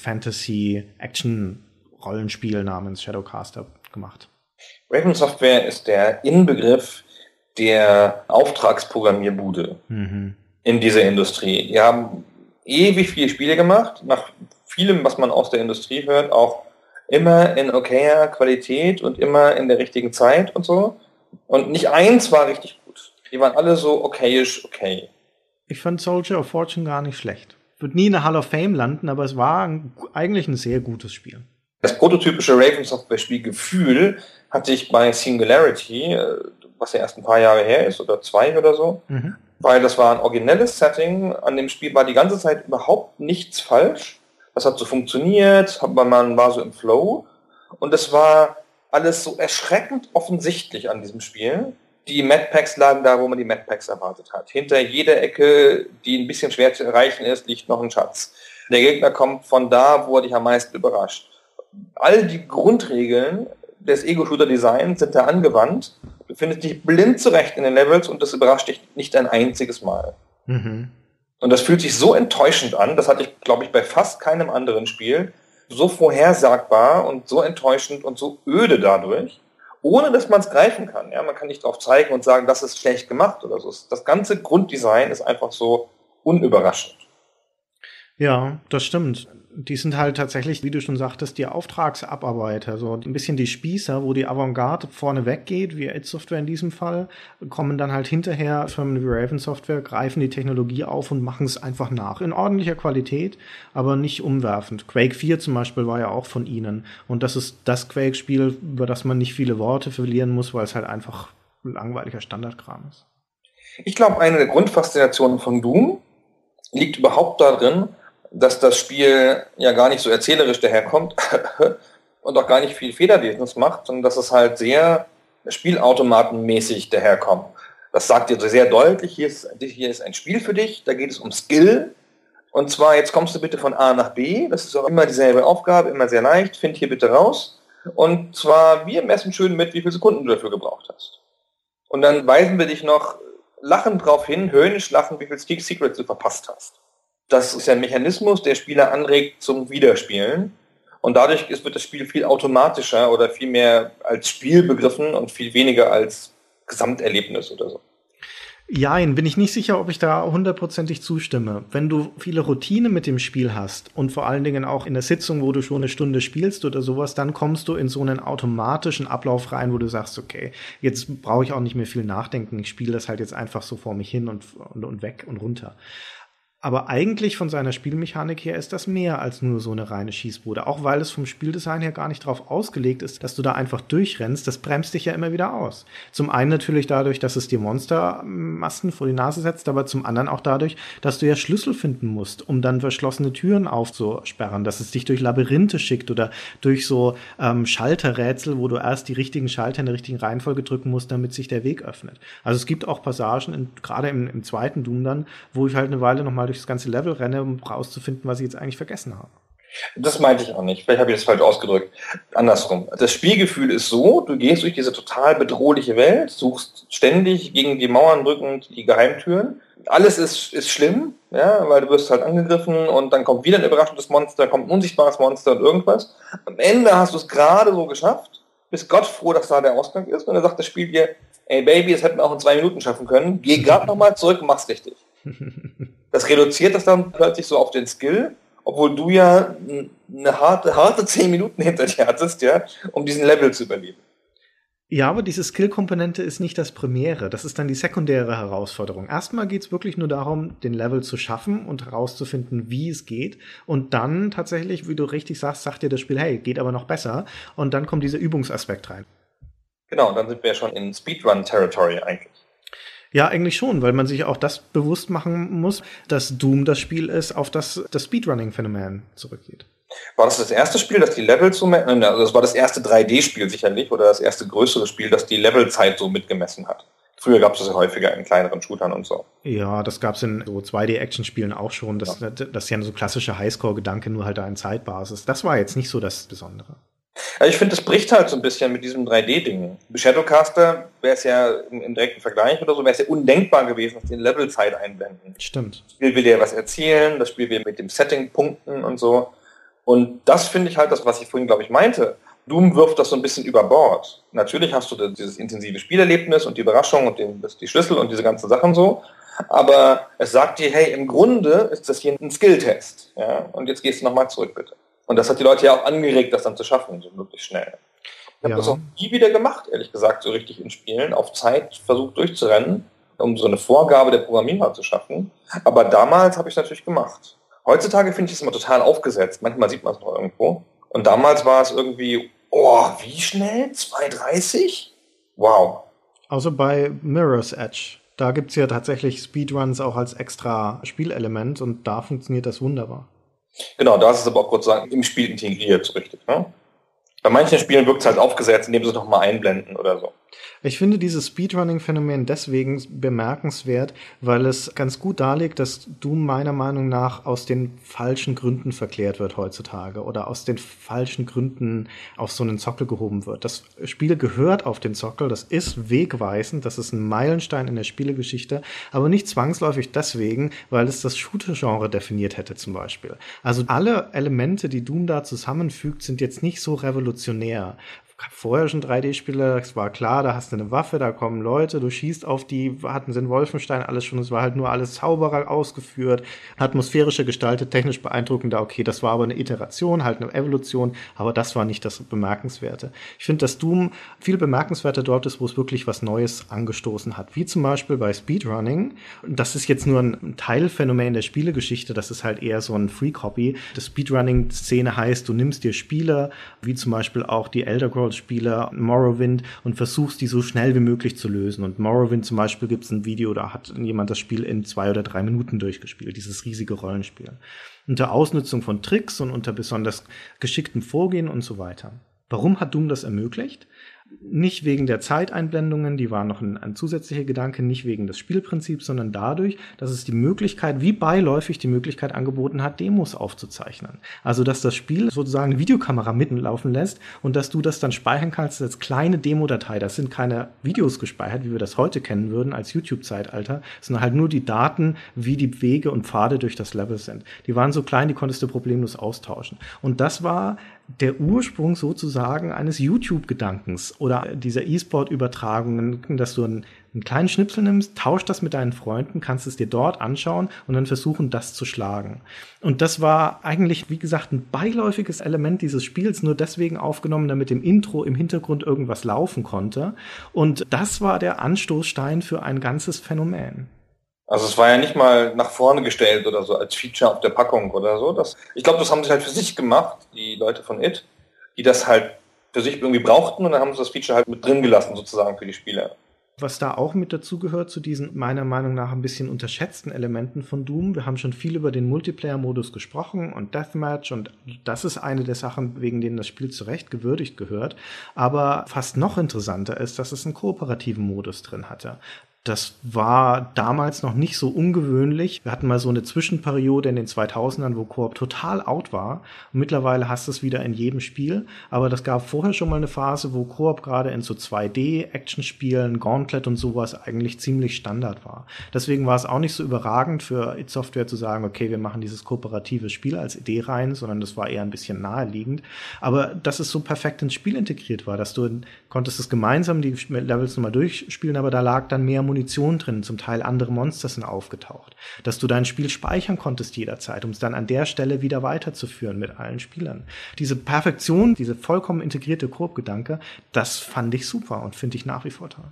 Fantasy-Action-Rollenspiel namens Shadowcaster gemacht. Raven Software ist der Inbegriff der Auftragsprogrammierbude mhm. in dieser Industrie. Die haben ewig viele Spiele gemacht, nach vielem, was man aus der Industrie hört, auch immer in okayer Qualität und immer in der richtigen Zeit und so. Und nicht eins war richtig gut. Die waren alle so okayisch okay. Ich fand Soldier of Fortune gar nicht schlecht. Wird nie in der Hall of Fame landen, aber es war ein, eigentlich ein sehr gutes Spiel. Das prototypische Raven Software Spielgefühl hatte ich bei Singularity, was ja erst ein paar Jahre her ist, oder zwei oder so, mhm. weil das war ein originelles Setting, an dem Spiel war die ganze Zeit überhaupt nichts falsch, das hat so funktioniert, man war so im Flow und es war alles so erschreckend offensichtlich an diesem Spiel. Die Mad-Packs lagen da, wo man die Mad-Packs erwartet hat. Hinter jeder Ecke, die ein bisschen schwer zu erreichen ist, liegt noch ein Schatz. Der Gegner kommt von da, wo er dich am meisten überrascht. All die Grundregeln des Ego-Shooter-Designs sind da angewandt. Du findest dich blind zurecht in den Levels und das überrascht dich nicht ein einziges Mal. Mhm. Und das fühlt sich so enttäuschend an, das hatte ich, glaube ich, bei fast keinem anderen Spiel, so vorhersagbar und so enttäuschend und so öde dadurch, ohne dass man es greifen kann. Ja, man kann nicht drauf zeigen und sagen, das ist schlecht gemacht oder so. Das ganze Grunddesign ist einfach so unüberraschend. Ja, das stimmt. Die sind halt tatsächlich, wie du schon sagtest, die Auftragsabarbeiter, so ein bisschen die Spießer, wo die Avantgarde vorne weggeht, wie id Software in diesem Fall, kommen dann halt hinterher Firmen wie Raven Software, greifen die Technologie auf und machen es einfach nach. In ordentlicher Qualität, aber nicht umwerfend. Quake vier zum Beispiel war ja auch von ihnen. Und das ist das Quake-Spiel, über das man nicht viele Worte verlieren muss, weil es halt einfach ein langweiliger Standardkram ist. Ich glaube, eine der Grundfaszinationen von Doom liegt überhaupt darin, dass das Spiel ja gar nicht so erzählerisch daherkommt und auch gar nicht viel Federlesens macht, sondern dass es halt sehr spielautomatenmäßig daherkommt. Das sagt dir sehr deutlich, hier ist, hier ist ein Spiel für dich, da geht es um Skill. Und zwar, jetzt kommst du bitte von A nach B, das ist auch immer dieselbe Aufgabe, immer sehr leicht, find hier bitte raus. Und zwar, wir messen schön mit, wie viele Sekunden du dafür gebraucht hast. Und dann weisen wir dich noch lachend drauf hin, höhnisch lachen, wie viel Secrets du verpasst hast. Das ist ja ein Mechanismus, der Spieler anregt zum Wiederspielen. Und dadurch ist, wird das Spiel viel automatischer oder viel mehr als Spiel begriffen und viel weniger als Gesamterlebnis oder so. Jein, bin ich nicht sicher, ob ich da hundertprozentig zustimme. Wenn du viele Routine mit dem Spiel hast und vor allen Dingen auch in der Sitzung, wo du schon eine Stunde spielst oder sowas, dann kommst du in so einen automatischen Ablauf rein, wo du sagst, okay, jetzt brauche ich auch nicht mehr viel nachdenken, ich spiele das halt jetzt einfach so vor mich hin und, und, und weg und runter. Aber eigentlich von seiner Spielmechanik her ist das mehr als nur so eine reine Schießbude. Auch weil es vom Spieldesign her gar nicht darauf ausgelegt ist, dass du da einfach durchrennst. Das bremst dich ja immer wieder aus. Zum einen natürlich dadurch, dass es dir Monstermassen vor die Nase setzt, aber zum anderen auch dadurch, dass du ja Schlüssel finden musst, um dann verschlossene Türen aufzusperren. Dass es dich durch Labyrinthe schickt oder durch so ähm, Schalterrätsel, wo du erst die richtigen Schalter in der richtigen Reihenfolge drücken musst, damit sich der Weg öffnet. Also es gibt auch Passagen, in, gerade im, im zweiten Doom dann, wo ich halt eine Weile nochmal durch das ganze Level renne, um rauszufinden, was ich jetzt eigentlich vergessen habe. Das meinte ich auch nicht. Vielleicht habe ich das falsch ausgedrückt. Andersrum. Das Spielgefühl ist so, du gehst durch diese total bedrohliche Welt, suchst ständig gegen die Mauern drückend die Geheimtüren. Alles ist, ist schlimm, ja, weil du wirst halt angegriffen und dann kommt wieder ein überraschendes Monster, kommt ein unsichtbares Monster und irgendwas. Am Ende hast du es gerade so geschafft bist Gott froh, dass da der Ausgang ist und dann sagt das Spiel dir, ey Baby, das hätten wir auch in zwei Minuten schaffen können, geh gerade nochmal zurück und mach's richtig. Das reduziert das dann plötzlich so auf den Skill, obwohl du ja eine harte, harte zehn Minuten hinter dir hattest, ja, um diesen Level zu überleben. Ja, aber diese Skill-Komponente ist nicht das Primäre. Das ist dann die sekundäre Herausforderung. Erstmal geht's wirklich nur darum, den Level zu schaffen und herauszufinden, wie es geht. Und dann tatsächlich, wie du richtig sagst, sagt dir das Spiel, hey, geht aber noch besser. Und dann kommt dieser Übungsaspekt rein. Genau, dann sind wir ja schon in Speedrun-Territory eigentlich. Ja, eigentlich schon, weil man sich auch das bewusst machen muss, dass Doom das Spiel ist, auf das das Speedrunning-Phänomen zurückgeht. War das das erste Spiel, das die Level so, also das war das erste drei D-Spiel sicherlich oder das erste größere Spiel, das die Levelzeit so mitgemessen hat? Früher gab es das ja häufiger in kleineren Shootern und so. Ja, das gab es in so zwei D-Action-Spielen auch schon. Das, ja. das ist ja so klassische Highscore-Gedanke, nur halt da in Zeitbasis. Das war jetzt nicht so das Besondere. Ja, ich finde, das bricht halt so ein bisschen mit diesem drei D-Ding. Bei Shadowcaster wäre es ja im, im direkten Vergleich oder so, wäre es ja undenkbar gewesen, dass die eine Levelzeit einblenden. Stimmt. Das Spiel will dir was erzählen, das Spiel will mit dem Setting punkten und so. Und das finde ich halt das, was ich vorhin, glaube ich, meinte. Doom wirft das so ein bisschen über Bord. Natürlich hast du dieses intensive Spielerlebnis und die Überraschung und den, die Schlüssel und diese ganzen Sachen so. Aber es sagt dir, hey, im Grunde ist das hier ein Skill-Test. Ja? Und jetzt gehst du nochmal zurück, bitte. Und das hat die Leute ja auch angeregt, das dann zu schaffen, so möglichst schnell. Ich habe ja. das auch nie wieder gemacht, ehrlich gesagt, so richtig in Spielen. Auf Zeit versucht durchzurennen, um so eine Vorgabe der Programmierer zu schaffen. Aber damals habe ich es natürlich gemacht. Heutzutage finde ich es immer total aufgesetzt. Manchmal sieht man es noch irgendwo. Und damals war es irgendwie, oh, wie schnell? zwei dreißig? Wow. Also bei Mirror's Edge. Da gibt es ja tatsächlich Speedruns auch als extra Spielelement und da funktioniert das wunderbar. Genau, da ist es aber auch kurz sagen, im Spiel integriert, so richtig. Ne? Bei manchen Spielen wirkt es halt aufgesetzt, indem sie es nochmal einblenden oder so. Ich finde dieses Speedrunning-Phänomen deswegen bemerkenswert, weil es ganz gut darlegt, dass Doom meiner Meinung nach aus den falschen Gründen verklärt wird heutzutage oder aus den falschen Gründen auf so einen Sockel gehoben wird. Das Spiel gehört auf den Sockel, das ist wegweisend, das ist ein Meilenstein in der Spielegeschichte, aber nicht zwangsläufig deswegen, weil es das Shooter-Genre definiert hätte zum Beispiel. Also alle Elemente, die Doom da zusammenfügt, sind jetzt nicht so revolutionär. Vorher schon drei D-Spiele, es war klar, da hast du eine Waffe, da kommen Leute, du schießt auf die, hatten sie in Wolfenstein alles schon, es war halt nur alles Zauberer ausgeführt, atmosphärischer gestaltet, technisch beeindruckender, okay, das war aber eine Iteration, halt eine Evolution, aber das war nicht das Bemerkenswerte. Ich finde, dass Doom viel bemerkenswerter dort ist, wo es wirklich was Neues angestoßen hat, wie zum Beispiel bei Speedrunning. Das ist jetzt nur ein Teilphänomen der Spielegeschichte, das ist halt eher so ein Free-Copy. Die Speedrunning-Szene heißt, du nimmst dir Spiele, wie zum Beispiel auch die Elder Scrolls Spieler Morrowind und versuchst, die so schnell wie möglich zu lösen. Und Morrowind zum Beispiel gibt es ein Video, da hat jemand das Spiel in zwei oder drei Minuten durchgespielt, dieses riesige Rollenspiel. Unter Ausnutzung von Tricks und unter besonders geschicktem Vorgehen und so weiter. Warum hat Doom das ermöglicht? Nicht wegen der Zeiteinblendungen, die waren noch ein, ein zusätzlicher Gedanke, nicht wegen des Spielprinzips, sondern dadurch, dass es die Möglichkeit, wie beiläufig die Möglichkeit angeboten hat, Demos aufzuzeichnen. Also, dass das Spiel sozusagen eine Videokamera mittenlaufen lässt und dass du das dann speichern kannst als kleine Demo-Datei. Das sind keine Videos gespeichert, wie wir das heute kennen würden als YouTube-Zeitalter, sondern halt nur die Daten, wie die Wege und Pfade durch das Level sind. Die waren so klein, die konntest du problemlos austauschen. Und das war der Ursprung sozusagen eines YouTube-Gedankens oder dieser E-Sport-Übertragungen, dass du einen, einen kleinen Schnipsel nimmst, tausch das mit deinen Freunden, kannst es dir dort anschauen und dann versuchen, das zu schlagen. Und das war eigentlich, wie gesagt, ein beiläufiges Element dieses Spiels, nur deswegen aufgenommen, damit im Intro im Hintergrund irgendwas laufen konnte. Und das war der Anstoßstein für ein ganzes Phänomen. Also es war ja nicht mal nach vorne gestellt oder so als Feature auf der Packung oder so. Das, ich glaube, das haben sie halt für sich gemacht, die Leute von It, die das halt für sich irgendwie brauchten und dann haben sie das Feature halt mit drin gelassen sozusagen für die Spieler. Was da auch mit dazu gehört, zu diesen meiner Meinung nach ein bisschen unterschätzten Elementen von Doom. Wir haben schon viel über den Multiplayer-Modus gesprochen und Deathmatch und das ist eine der Sachen, wegen denen das Spiel zu Recht gewürdigt gehört. Aber fast noch interessanter ist, dass es einen kooperativen Modus drin hatte. Das war damals noch nicht so ungewöhnlich. Wir hatten mal so eine Zwischenperiode in den zweitausendern, wo Koop total out war. Und mittlerweile hast du es wieder in jedem Spiel. Aber das gab vorher schon mal eine Phase, wo Koop gerade in so zwei D-Action-Spielen, Gauntlet und sowas eigentlich ziemlich Standard war. Deswegen war es auch nicht so überragend für id Software zu sagen, okay, wir machen dieses kooperative Spiel als Idee rein, sondern das war eher ein bisschen naheliegend. Aber dass es so perfekt ins Spiel integriert war, dass du konntest es gemeinsam die Levels nochmal durchspielen, aber da lag dann mehr Munition drin, zum Teil andere Monster sind aufgetaucht. Dass du dein Spiel speichern konntest jederzeit, um es dann an der Stelle wieder weiterzuführen mit allen Spielern. Diese Perfektion, diese vollkommen integrierte Koop-Gedanke, das fand ich super und finde ich nach wie vor toll.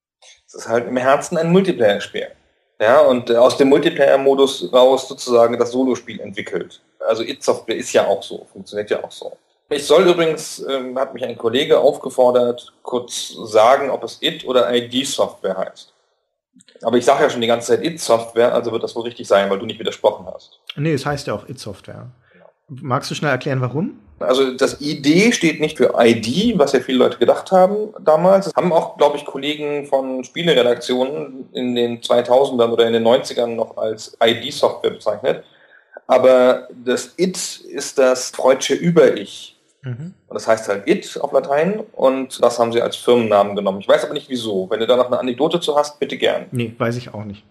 Es ist halt im Herzen ein Multiplayer-Spiel. Ja, und aus dem Multiplayer-Modus raus sozusagen das Solospiel entwickelt. Also id Software ist ja auch so, funktioniert ja auch so. Ich soll übrigens, ähm, hat mich ein Kollege aufgefordert, kurz sagen, ob es id oder id Software heißt. Aber ich sage ja schon die ganze Zeit id Software, also wird das wohl richtig sein, weil du nicht widersprochen hast. Nee, es heißt ja auch id Software. Genau. Magst du schnell erklären, warum? Also das I D steht nicht für I D, was ja viele Leute gedacht haben damals. Das haben auch, glaube ich, Kollegen von Spieleredaktionen in den zweitausendern oder in den neunzigern noch als I D Software bezeichnet. Aber das id ist das freudsche Über-Ich. Mhm. Und das heißt halt id auf Latein und das haben sie als Firmennamen genommen. Ich weiß aber nicht wieso. Wenn du da noch eine Anekdote zu hast, bitte gern. Nee, weiß ich auch nicht.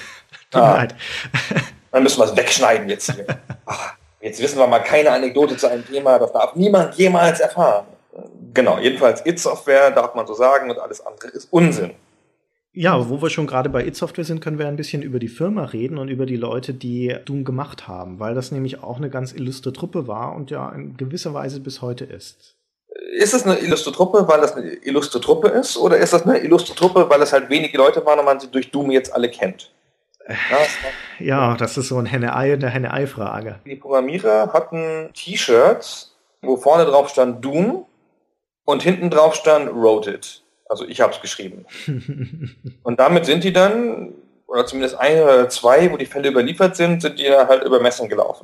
Tut mir leid. Dann müssen wir es wegschneiden jetzt hier. Ach, jetzt wissen wir mal keine Anekdote zu einem Thema, das darf niemand jemals erfahren. Genau, jedenfalls id Software darf man so sagen und alles andere ist Unsinn. Ja, wo wir schon gerade bei id Software sind, können wir ein bisschen über die Firma reden und über die Leute, die Doom gemacht haben, weil das nämlich auch eine ganz illustre Truppe war und ja in gewisser Weise bis heute ist. Ist es eine illustre Truppe, weil das eine illustre Truppe ist, oder ist das eine illustre Truppe, weil es halt wenige Leute waren und man sie durch Doom jetzt alle kennt? Ja, ja, das ist so ein Henne-Ei und eine Henne-Ei-Frage. Die Programmierer hatten T-Shirts, wo vorne drauf stand Doom und hinten drauf stand Wrote It. Also ich habe es geschrieben. Und damit sind die dann, oder zumindest ein oder zwei, wo die Fälle überliefert sind, sind die dann halt über Messen gelaufen.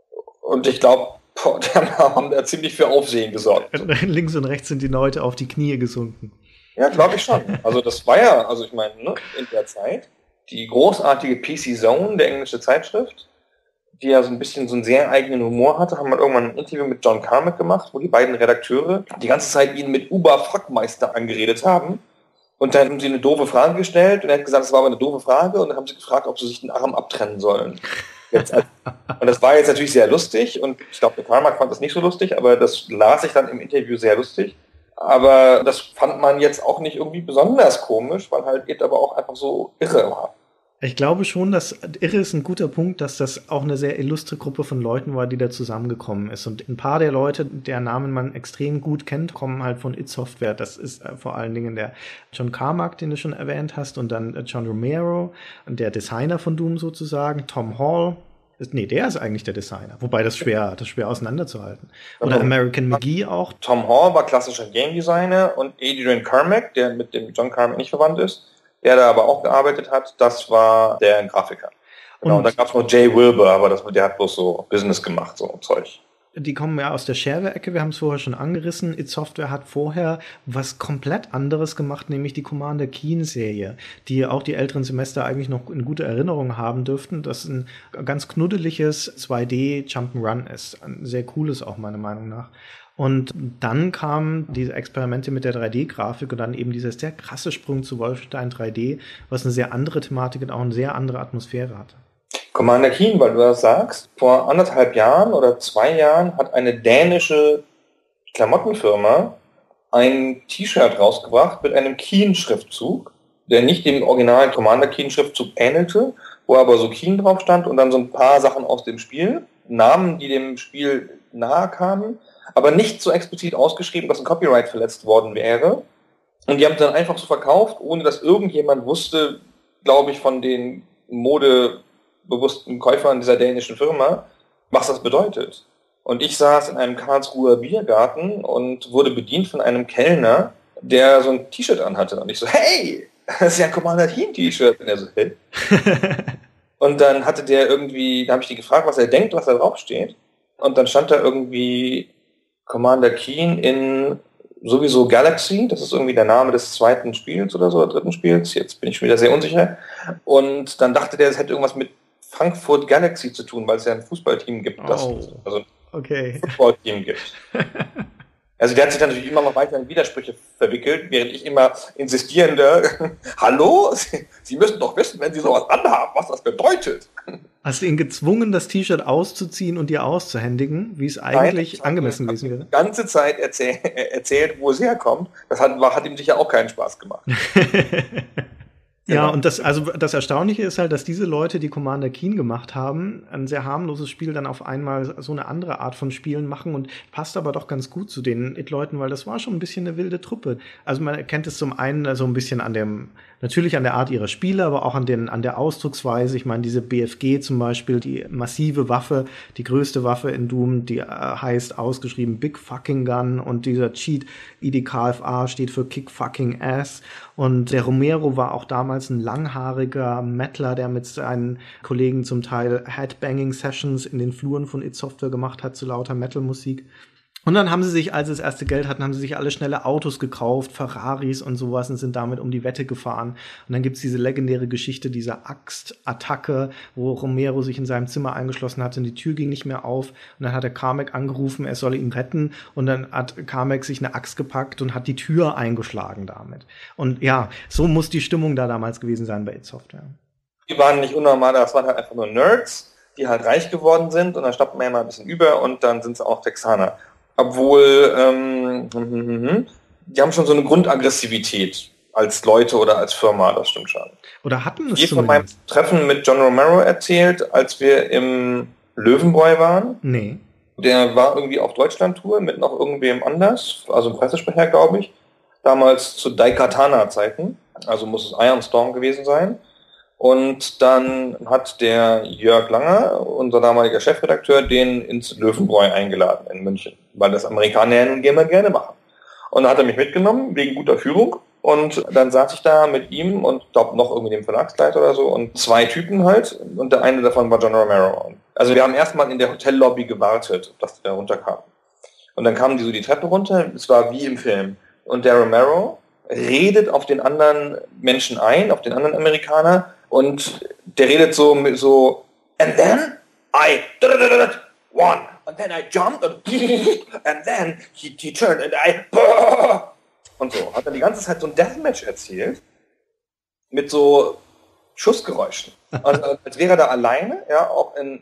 Und ich glaube, die haben da ziemlich für Aufsehen gesorgt. Links und rechts sind die Leute auf die Knie gesunken. Ja, glaube ich schon. Also das war ja, also ich meine, ne, in der Zeit, die großartige P C Zone, der englische Zeitschrift, die ja so ein bisschen so einen sehr eigenen Humor hatte, haben wir irgendwann ein Interview mit John Carmack gemacht, wo die beiden Redakteure die ganze Zeit ihn mit Uber-Fuckmeister angeredet haben. Und dann haben sie eine doofe Frage gestellt und er hat gesagt, das war aber eine doofe Frage und dann haben sie gefragt, ob sie sich den Arm abtrennen sollen. Jetzt, und das war jetzt natürlich sehr lustig und ich glaube, der Carmack fand das nicht so lustig, aber das las ich dann im Interview sehr lustig. Aber das fand man jetzt auch nicht irgendwie besonders komisch, weil halt id aber auch einfach so irre war. Ich glaube schon, dass irre ist ein guter Punkt, dass das auch eine sehr illustre Gruppe von Leuten war, die da zusammengekommen ist. Und ein paar der Leute, deren Namen man extrem gut kennt, kommen halt von id Software. Das ist äh, vor allen Dingen der John Carmack, den du schon erwähnt hast, und dann äh, John Romero, der Designer von Doom sozusagen, Tom Hall. Nee, der ist eigentlich der Designer. Wobei das schwer, das schwer auseinanderzuhalten. Oder also, American McGee auch. Tom Hall war klassischer Game Designer und Adrian Carmack, der mit dem John Carmack nicht verwandt ist, der da aber auch gearbeitet hat, das war der Grafiker. Genau, und, und dann gab es noch Jay Wilbur, aber das, der hat bloß so Business gemacht, so Zeug. Die kommen ja aus der Shareware-Ecke, wir haben es vorher schon angerissen. id Software hat vorher was komplett anderes gemacht, nämlich die Commander Keen-Serie, die auch die älteren Semester eigentlich noch in gute Erinnerung haben dürften, das ein ganz knuddeliges zwei D Jump'n'Run ist. Ein sehr cooles auch, meiner Meinung nach. Und dann kamen diese Experimente mit der drei D-Grafik und dann eben dieser sehr krasse Sprung zu Wolfenstein drei D, was eine sehr andere Thematik und auch eine sehr andere Atmosphäre hatte. Commander Keen, weil du das sagst, vor anderthalb Jahren oder zwei Jahren hat eine dänische Klamottenfirma ein T-Shirt rausgebracht mit einem Keen-Schriftzug, der nicht dem originalen Commander Keen-Schriftzug ähnelte, wo aber so Keen drauf stand und dann so ein paar Sachen aus dem Spiel, Namen, die dem Spiel nahe kamen, aber nicht so explizit ausgeschrieben, dass ein Copyright verletzt worden wäre. Und die haben es dann einfach so verkauft, ohne dass irgendjemand wusste, glaube ich, von den modebewussten Käufern dieser dänischen Firma, was das bedeutet. Und ich saß in einem Karlsruher Biergarten und wurde bedient von einem Kellner, der so ein T-Shirt anhatte. Und ich so, hey, das ist ja ein Commander Keen T-Shirt. Und er so, hey. Und dann hatte der irgendwie, da habe ich die gefragt, was er denkt, was da drauf steht. Und dann stand da irgendwie Commander Keen in sowieso Galaxy, das ist irgendwie der Name des zweiten Spiels oder so, oder dritten Spiels, jetzt bin ich schon wieder sehr unsicher. Und dann dachte der, es hätte irgendwas mit Frankfurt Galaxy zu tun, weil es ja ein Fußballteam gibt, das Oh, also ein okay. Footballteam gibt. Also der hat sich dann natürlich immer noch weiter in Widersprüche verwickelt, während ich immer insistierende, hallo, Sie, Sie müssen doch wissen, wenn Sie sowas anhaben, was das bedeutet. Hast du ihn gezwungen, das T-Shirt auszuziehen und dir auszuhändigen, wie es eigentlich Nein, angemessen gewesen wäre? Die ganze Zeit erzähl, erzählt, wo es herkommt. Das hat, war, hat ihm sicher auch keinen Spaß gemacht. Ja, Genau. und das, also das Erstaunliche ist halt, dass diese Leute, die Commander Keen gemacht haben, ein sehr harmloses Spiel dann auf einmal so eine andere Art von Spielen machen und passt aber doch ganz gut zu den It-Leuten, weil das war schon ein bisschen eine wilde Truppe. Also man erkennt es zum einen so ein bisschen an dem, natürlich an der Art ihrer Spiele, aber auch an den, an der Ausdrucksweise. Ich meine, diese B F G zum Beispiel, die massive Waffe, die größte Waffe in Doom, die äh, heißt ausgeschrieben Big Fucking Gun, und dieser Cheat I D K F A steht für Kick Fucking Ass. Und der Romero war auch damals ein langhaariger Mettler, der mit seinen Kollegen zum Teil Headbanging-Sessions in den Fluren von id Software gemacht hat zu lauter Metal-Musik. Und dann haben sie sich, als sie das erste Geld hatten, haben sie sich alle schnelle Autos gekauft, Ferraris und sowas, und sind damit um die Wette gefahren. Und dann gibt's diese legendäre Geschichte dieser Axtattacke, wo Romero sich in seinem Zimmer eingeschlossen hatte und die Tür ging nicht mehr auf. Und dann hat er Carmack angerufen, er solle ihn retten. Und dann hat Carmack sich eine Axt gepackt und hat die Tür eingeschlagen damit. Und ja, so muss die Stimmung da damals gewesen sein bei id Software. Die waren nicht unnormal, das waren halt einfach nur Nerds, die halt reich geworden sind, und dann stappt man ja mal ein bisschen über und dann sind sie auch Texaner. Obwohl, ähm, die haben schon so eine Grundaggressivität als Leute oder als Firma, das stimmt schon. Oder hatten es Ich von meinem Treffen mit John Romero erzählt, als wir im Löwenbräu waren. Nee. Der war irgendwie auf Deutschland-Tour mit noch irgendwem anders, also ein Pressesprecher, glaube ich. Damals zu Daikatana-Zeiten, also muss es Iron Storm gewesen sein. Und dann hat der Jörg Langer, unser damaliger Chefredakteur, den ins Löwenbräu eingeladen in München, weil das Amerikaner ja nun immer gerne machen. Und dann hat er mich mitgenommen, wegen guter Führung. Und dann saß ich da mit ihm und glaube noch irgendwie dem Verlagsleiter oder so und zwei Typen halt. Und der eine davon war John Romero. Also wir haben erstmal in der Hotellobby gewartet, dass der runterkam. Und dann kamen die so die Treppe runter. Es war wie im Film. Und der Romero redet auf den anderen Menschen ein, auf den anderen Amerikaner. Und der redet so, so, and then I won, and then I jumped, and, and then he, he turned, and I, und so. Hat er die ganze Zeit so ein Deathmatch erzählt, mit so Schussgeräuschen. Also als wäre er da alleine, ja, auch in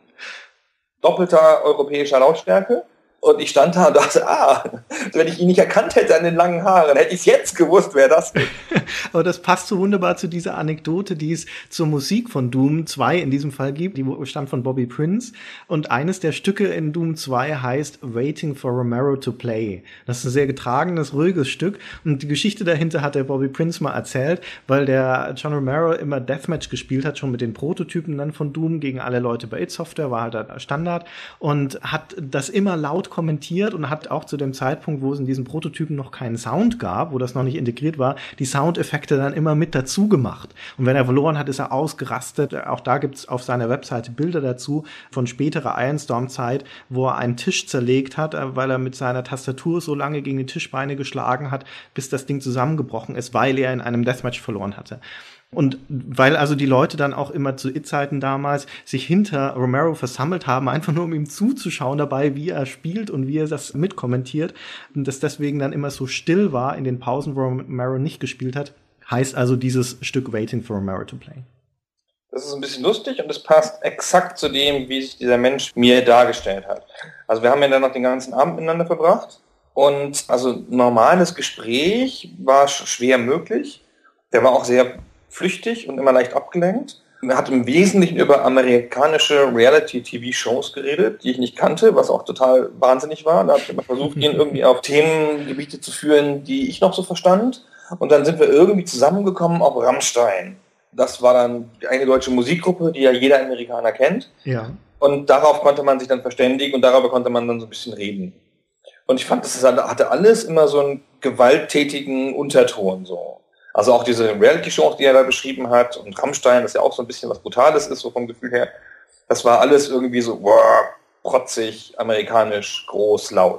doppelter europäischer Lautstärke. Und ich stand da und dachte, ah, wenn ich ihn nicht erkannt hätte an den langen Haaren, hätte ich es jetzt gewusst, wer das ist. Aber das passt so wunderbar zu dieser Anekdote, die es zur Musik von Doom zwei in diesem Fall gibt. Die stammt von Bobby Prince. Und eines der Stücke in Doom zwei heißt Waiting for Romero to Play. Das ist ein sehr getragenes, ruhiges Stück. Und die Geschichte dahinter hat der Bobby Prince mal erzählt, weil der John Romero immer Deathmatch gespielt hat, schon mit den Prototypen dann von Doom gegen alle Leute bei id Software, war halt der Standard. Und hat das immer laut kommentiert und hat auch zu dem Zeitpunkt, wo es in diesen Prototypen noch keinen Sound gab, wo das noch nicht integriert war, die Soundeffekte dann immer mit dazu gemacht. Und wenn er verloren hat, ist er ausgerastet. Auch da gibt's auf seiner Webseite Bilder dazu von späterer Ironstorm-Zeit, wo er einen Tisch zerlegt hat, weil er mit seiner Tastatur so lange gegen die Tischbeine geschlagen hat, bis das Ding zusammengebrochen ist, weil er in einem Deathmatch verloren hatte. Und weil also die Leute dann auch immer zu id-Zeiten damals sich hinter Romero versammelt haben, einfach nur um ihm zuzuschauen dabei, wie er spielt und wie er das mitkommentiert, und das deswegen dann immer so still war in den Pausen, wo Romero nicht gespielt hat, heißt also dieses Stück Waiting for Romero to Play. Das ist ein bisschen lustig und es passt exakt zu dem, wie sich dieser Mensch mir dargestellt hat. Also wir haben ja dann noch den ganzen Abend miteinander verbracht und also normales Gespräch war schwer möglich. Der war auch sehr flüchtig und immer leicht abgelenkt. Er hat im Wesentlichen über amerikanische Reality-T V-Shows geredet, die ich nicht kannte, was auch total wahnsinnig war. Da habe ich immer versucht, ihn irgendwie auf Themengebiete zu führen, die ich noch so verstand. Und dann sind wir irgendwie zusammengekommen auf Rammstein. Das war dann eine deutsche Musikgruppe, die ja jeder Amerikaner kennt. Ja. Und darauf konnte man sich dann verständigen und darüber konnte man dann so ein bisschen reden. Und ich fand, das hatte alles immer so einen gewalttätigen Unterton so. Also auch diese Reality-Shows, die er da beschrieben hat, und Rammstein, das ja auch so ein bisschen was Brutales ist, so vom Gefühl her. Das war alles irgendwie so, wow, protzig, amerikanisch, groß, laut.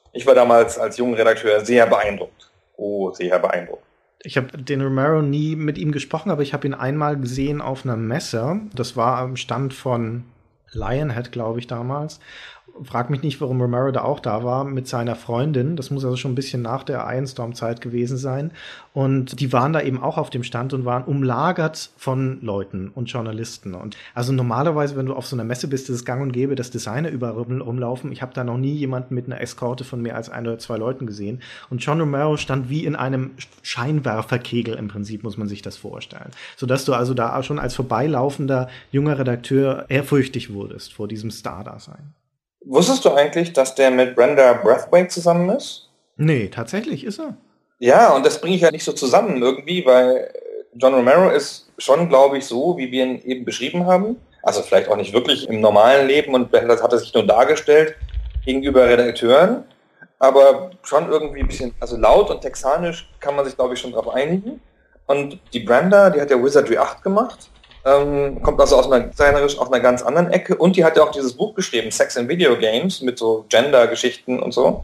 Ich war damals als junger Redakteur sehr beeindruckt. Oh, sehr beeindruckt. Ich habe den Romero nie mit ihm gesprochen, aber ich habe ihn einmal gesehen auf einer Messe. Das war am Stand von Lionhead, glaube ich, damals. Frag mich nicht, warum Romero da auch da war, mit seiner Freundin. Das muss also schon ein bisschen nach der Ironstorm-Zeit gewesen sein. Und die waren da eben auch auf dem Stand und waren umlagert von Leuten und Journalisten. Und also normalerweise, wenn du auf so einer Messe bist, ist es gang und gäbe, dass Designer überall rumlaufen. Ich habe da noch nie jemanden mit einer Eskorte von mehr als ein oder zwei Leuten gesehen. Und John Romero stand wie in einem Scheinwerferkegel im Prinzip, muss man sich das vorstellen. Sodass du also da schon als vorbeilaufender junger Redakteur ehrfürchtig wurdest vor diesem Star-Dasein. Wusstest du eigentlich, dass der mit Brenda Brathwaite zusammen ist? Nee, tatsächlich ist er. Ja, und das bringe ich ja nicht so zusammen irgendwie, weil John Romero ist schon, glaube ich, so, wie wir ihn eben beschrieben haben. Also vielleicht auch nicht wirklich im normalen Leben und das hat er sich nur dargestellt gegenüber Redakteuren, aber schon irgendwie ein bisschen, also laut und texanisch kann man sich, glaube ich, schon drauf einigen. Und die Brenda, die hat ja Wizardry acht gemacht. Ähm, kommt also aus einer designerisch auf einer ganz anderen Ecke und die hat ja auch dieses Buch geschrieben, Sex in Video Games, mit so Gender-Geschichten und so.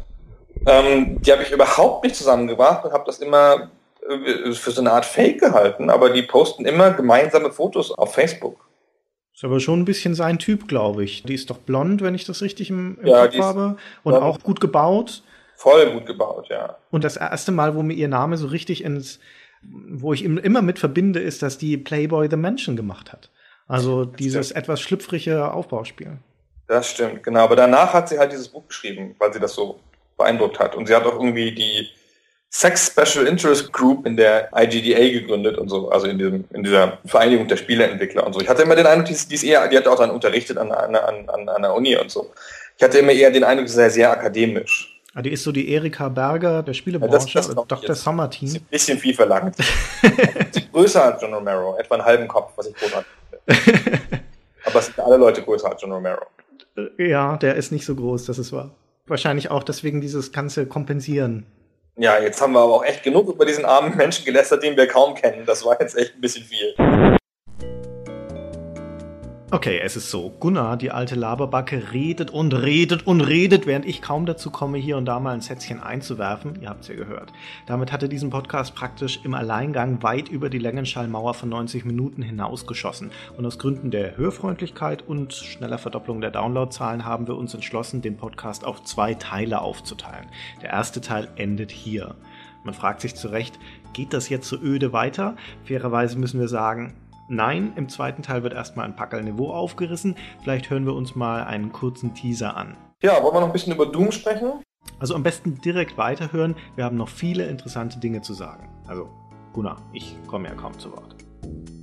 Ähm, die habe ich überhaupt nicht zusammengebracht und habe das immer äh, für so eine Art Fake gehalten, aber die posten immer gemeinsame Fotos auf Facebook. Ist aber schon ein bisschen sein Typ, glaube ich. Die ist doch blond, wenn ich das richtig im, im ja, Kopf habe. Und blond. Auch gut gebaut. Voll gut gebaut, ja. Und das erste Mal, wo mir ihr Name so richtig ins wo ich immer mit verbinde, ist, dass die Playboy The Mansion gemacht hat. Also das dieses stimmt. Etwas schlüpfrige Aufbauspiel. Das stimmt, genau. Aber danach hat sie halt dieses Buch geschrieben, weil sie das so beeindruckt hat. Und sie hat auch irgendwie die Sex Special Interest Group in der I G D A gegründet und so, also in, diesem, in dieser Vereinigung der Spieleentwickler und so. Ich hatte immer den Eindruck, die ist, die ist eher, die hat auch dann unterrichtet an, an, an, an der Uni und so. Ich hatte immer eher den Eindruck, sie sei sehr akademisch. Ah, die ist so die Erika Berger der Spielebranche, ja, Doktor Sommerteam. Ein bisschen viel verlangt. Größer als John Romero, etwa einen halben Kopf, was ich großartig finde. Aber es sind alle Leute größer als John Romero. Ja, der ist nicht so groß, das ist wahr. Wahrscheinlich auch deswegen dieses ganze Kompensieren. Ja, jetzt haben wir aber auch echt genug über diesen armen Menschen gelästert, den wir kaum kennen. Das war jetzt echt ein bisschen viel. Okay, es ist so. Gunnar, die alte Laberbacke, redet und redet und redet, während ich kaum dazu komme, hier und da mal ein Sätzchen einzuwerfen. Ihr habt es ja gehört. Damit hat er diesen Podcast praktisch im Alleingang weit über die Längenschallmauer von neunzig Minuten hinausgeschossen. Und aus Gründen der Hörfreundlichkeit und schneller Verdopplung der Downloadzahlen haben wir uns entschlossen, den Podcast auf zwei Teile aufzuteilen. Der erste Teil endet hier. Man fragt sich zu Recht, geht das jetzt so öde weiter? Fairerweise müssen wir sagen, nein, im zweiten Teil wird erstmal ein Packerl Niveau aufgerissen. Vielleicht hören wir uns mal einen kurzen Teaser an. Ja, wollen wir noch ein bisschen über Doom sprechen? Also am besten direkt weiterhören. Wir haben noch viele interessante Dinge zu sagen. Also, Gunnar, ich komme ja kaum zu Wort.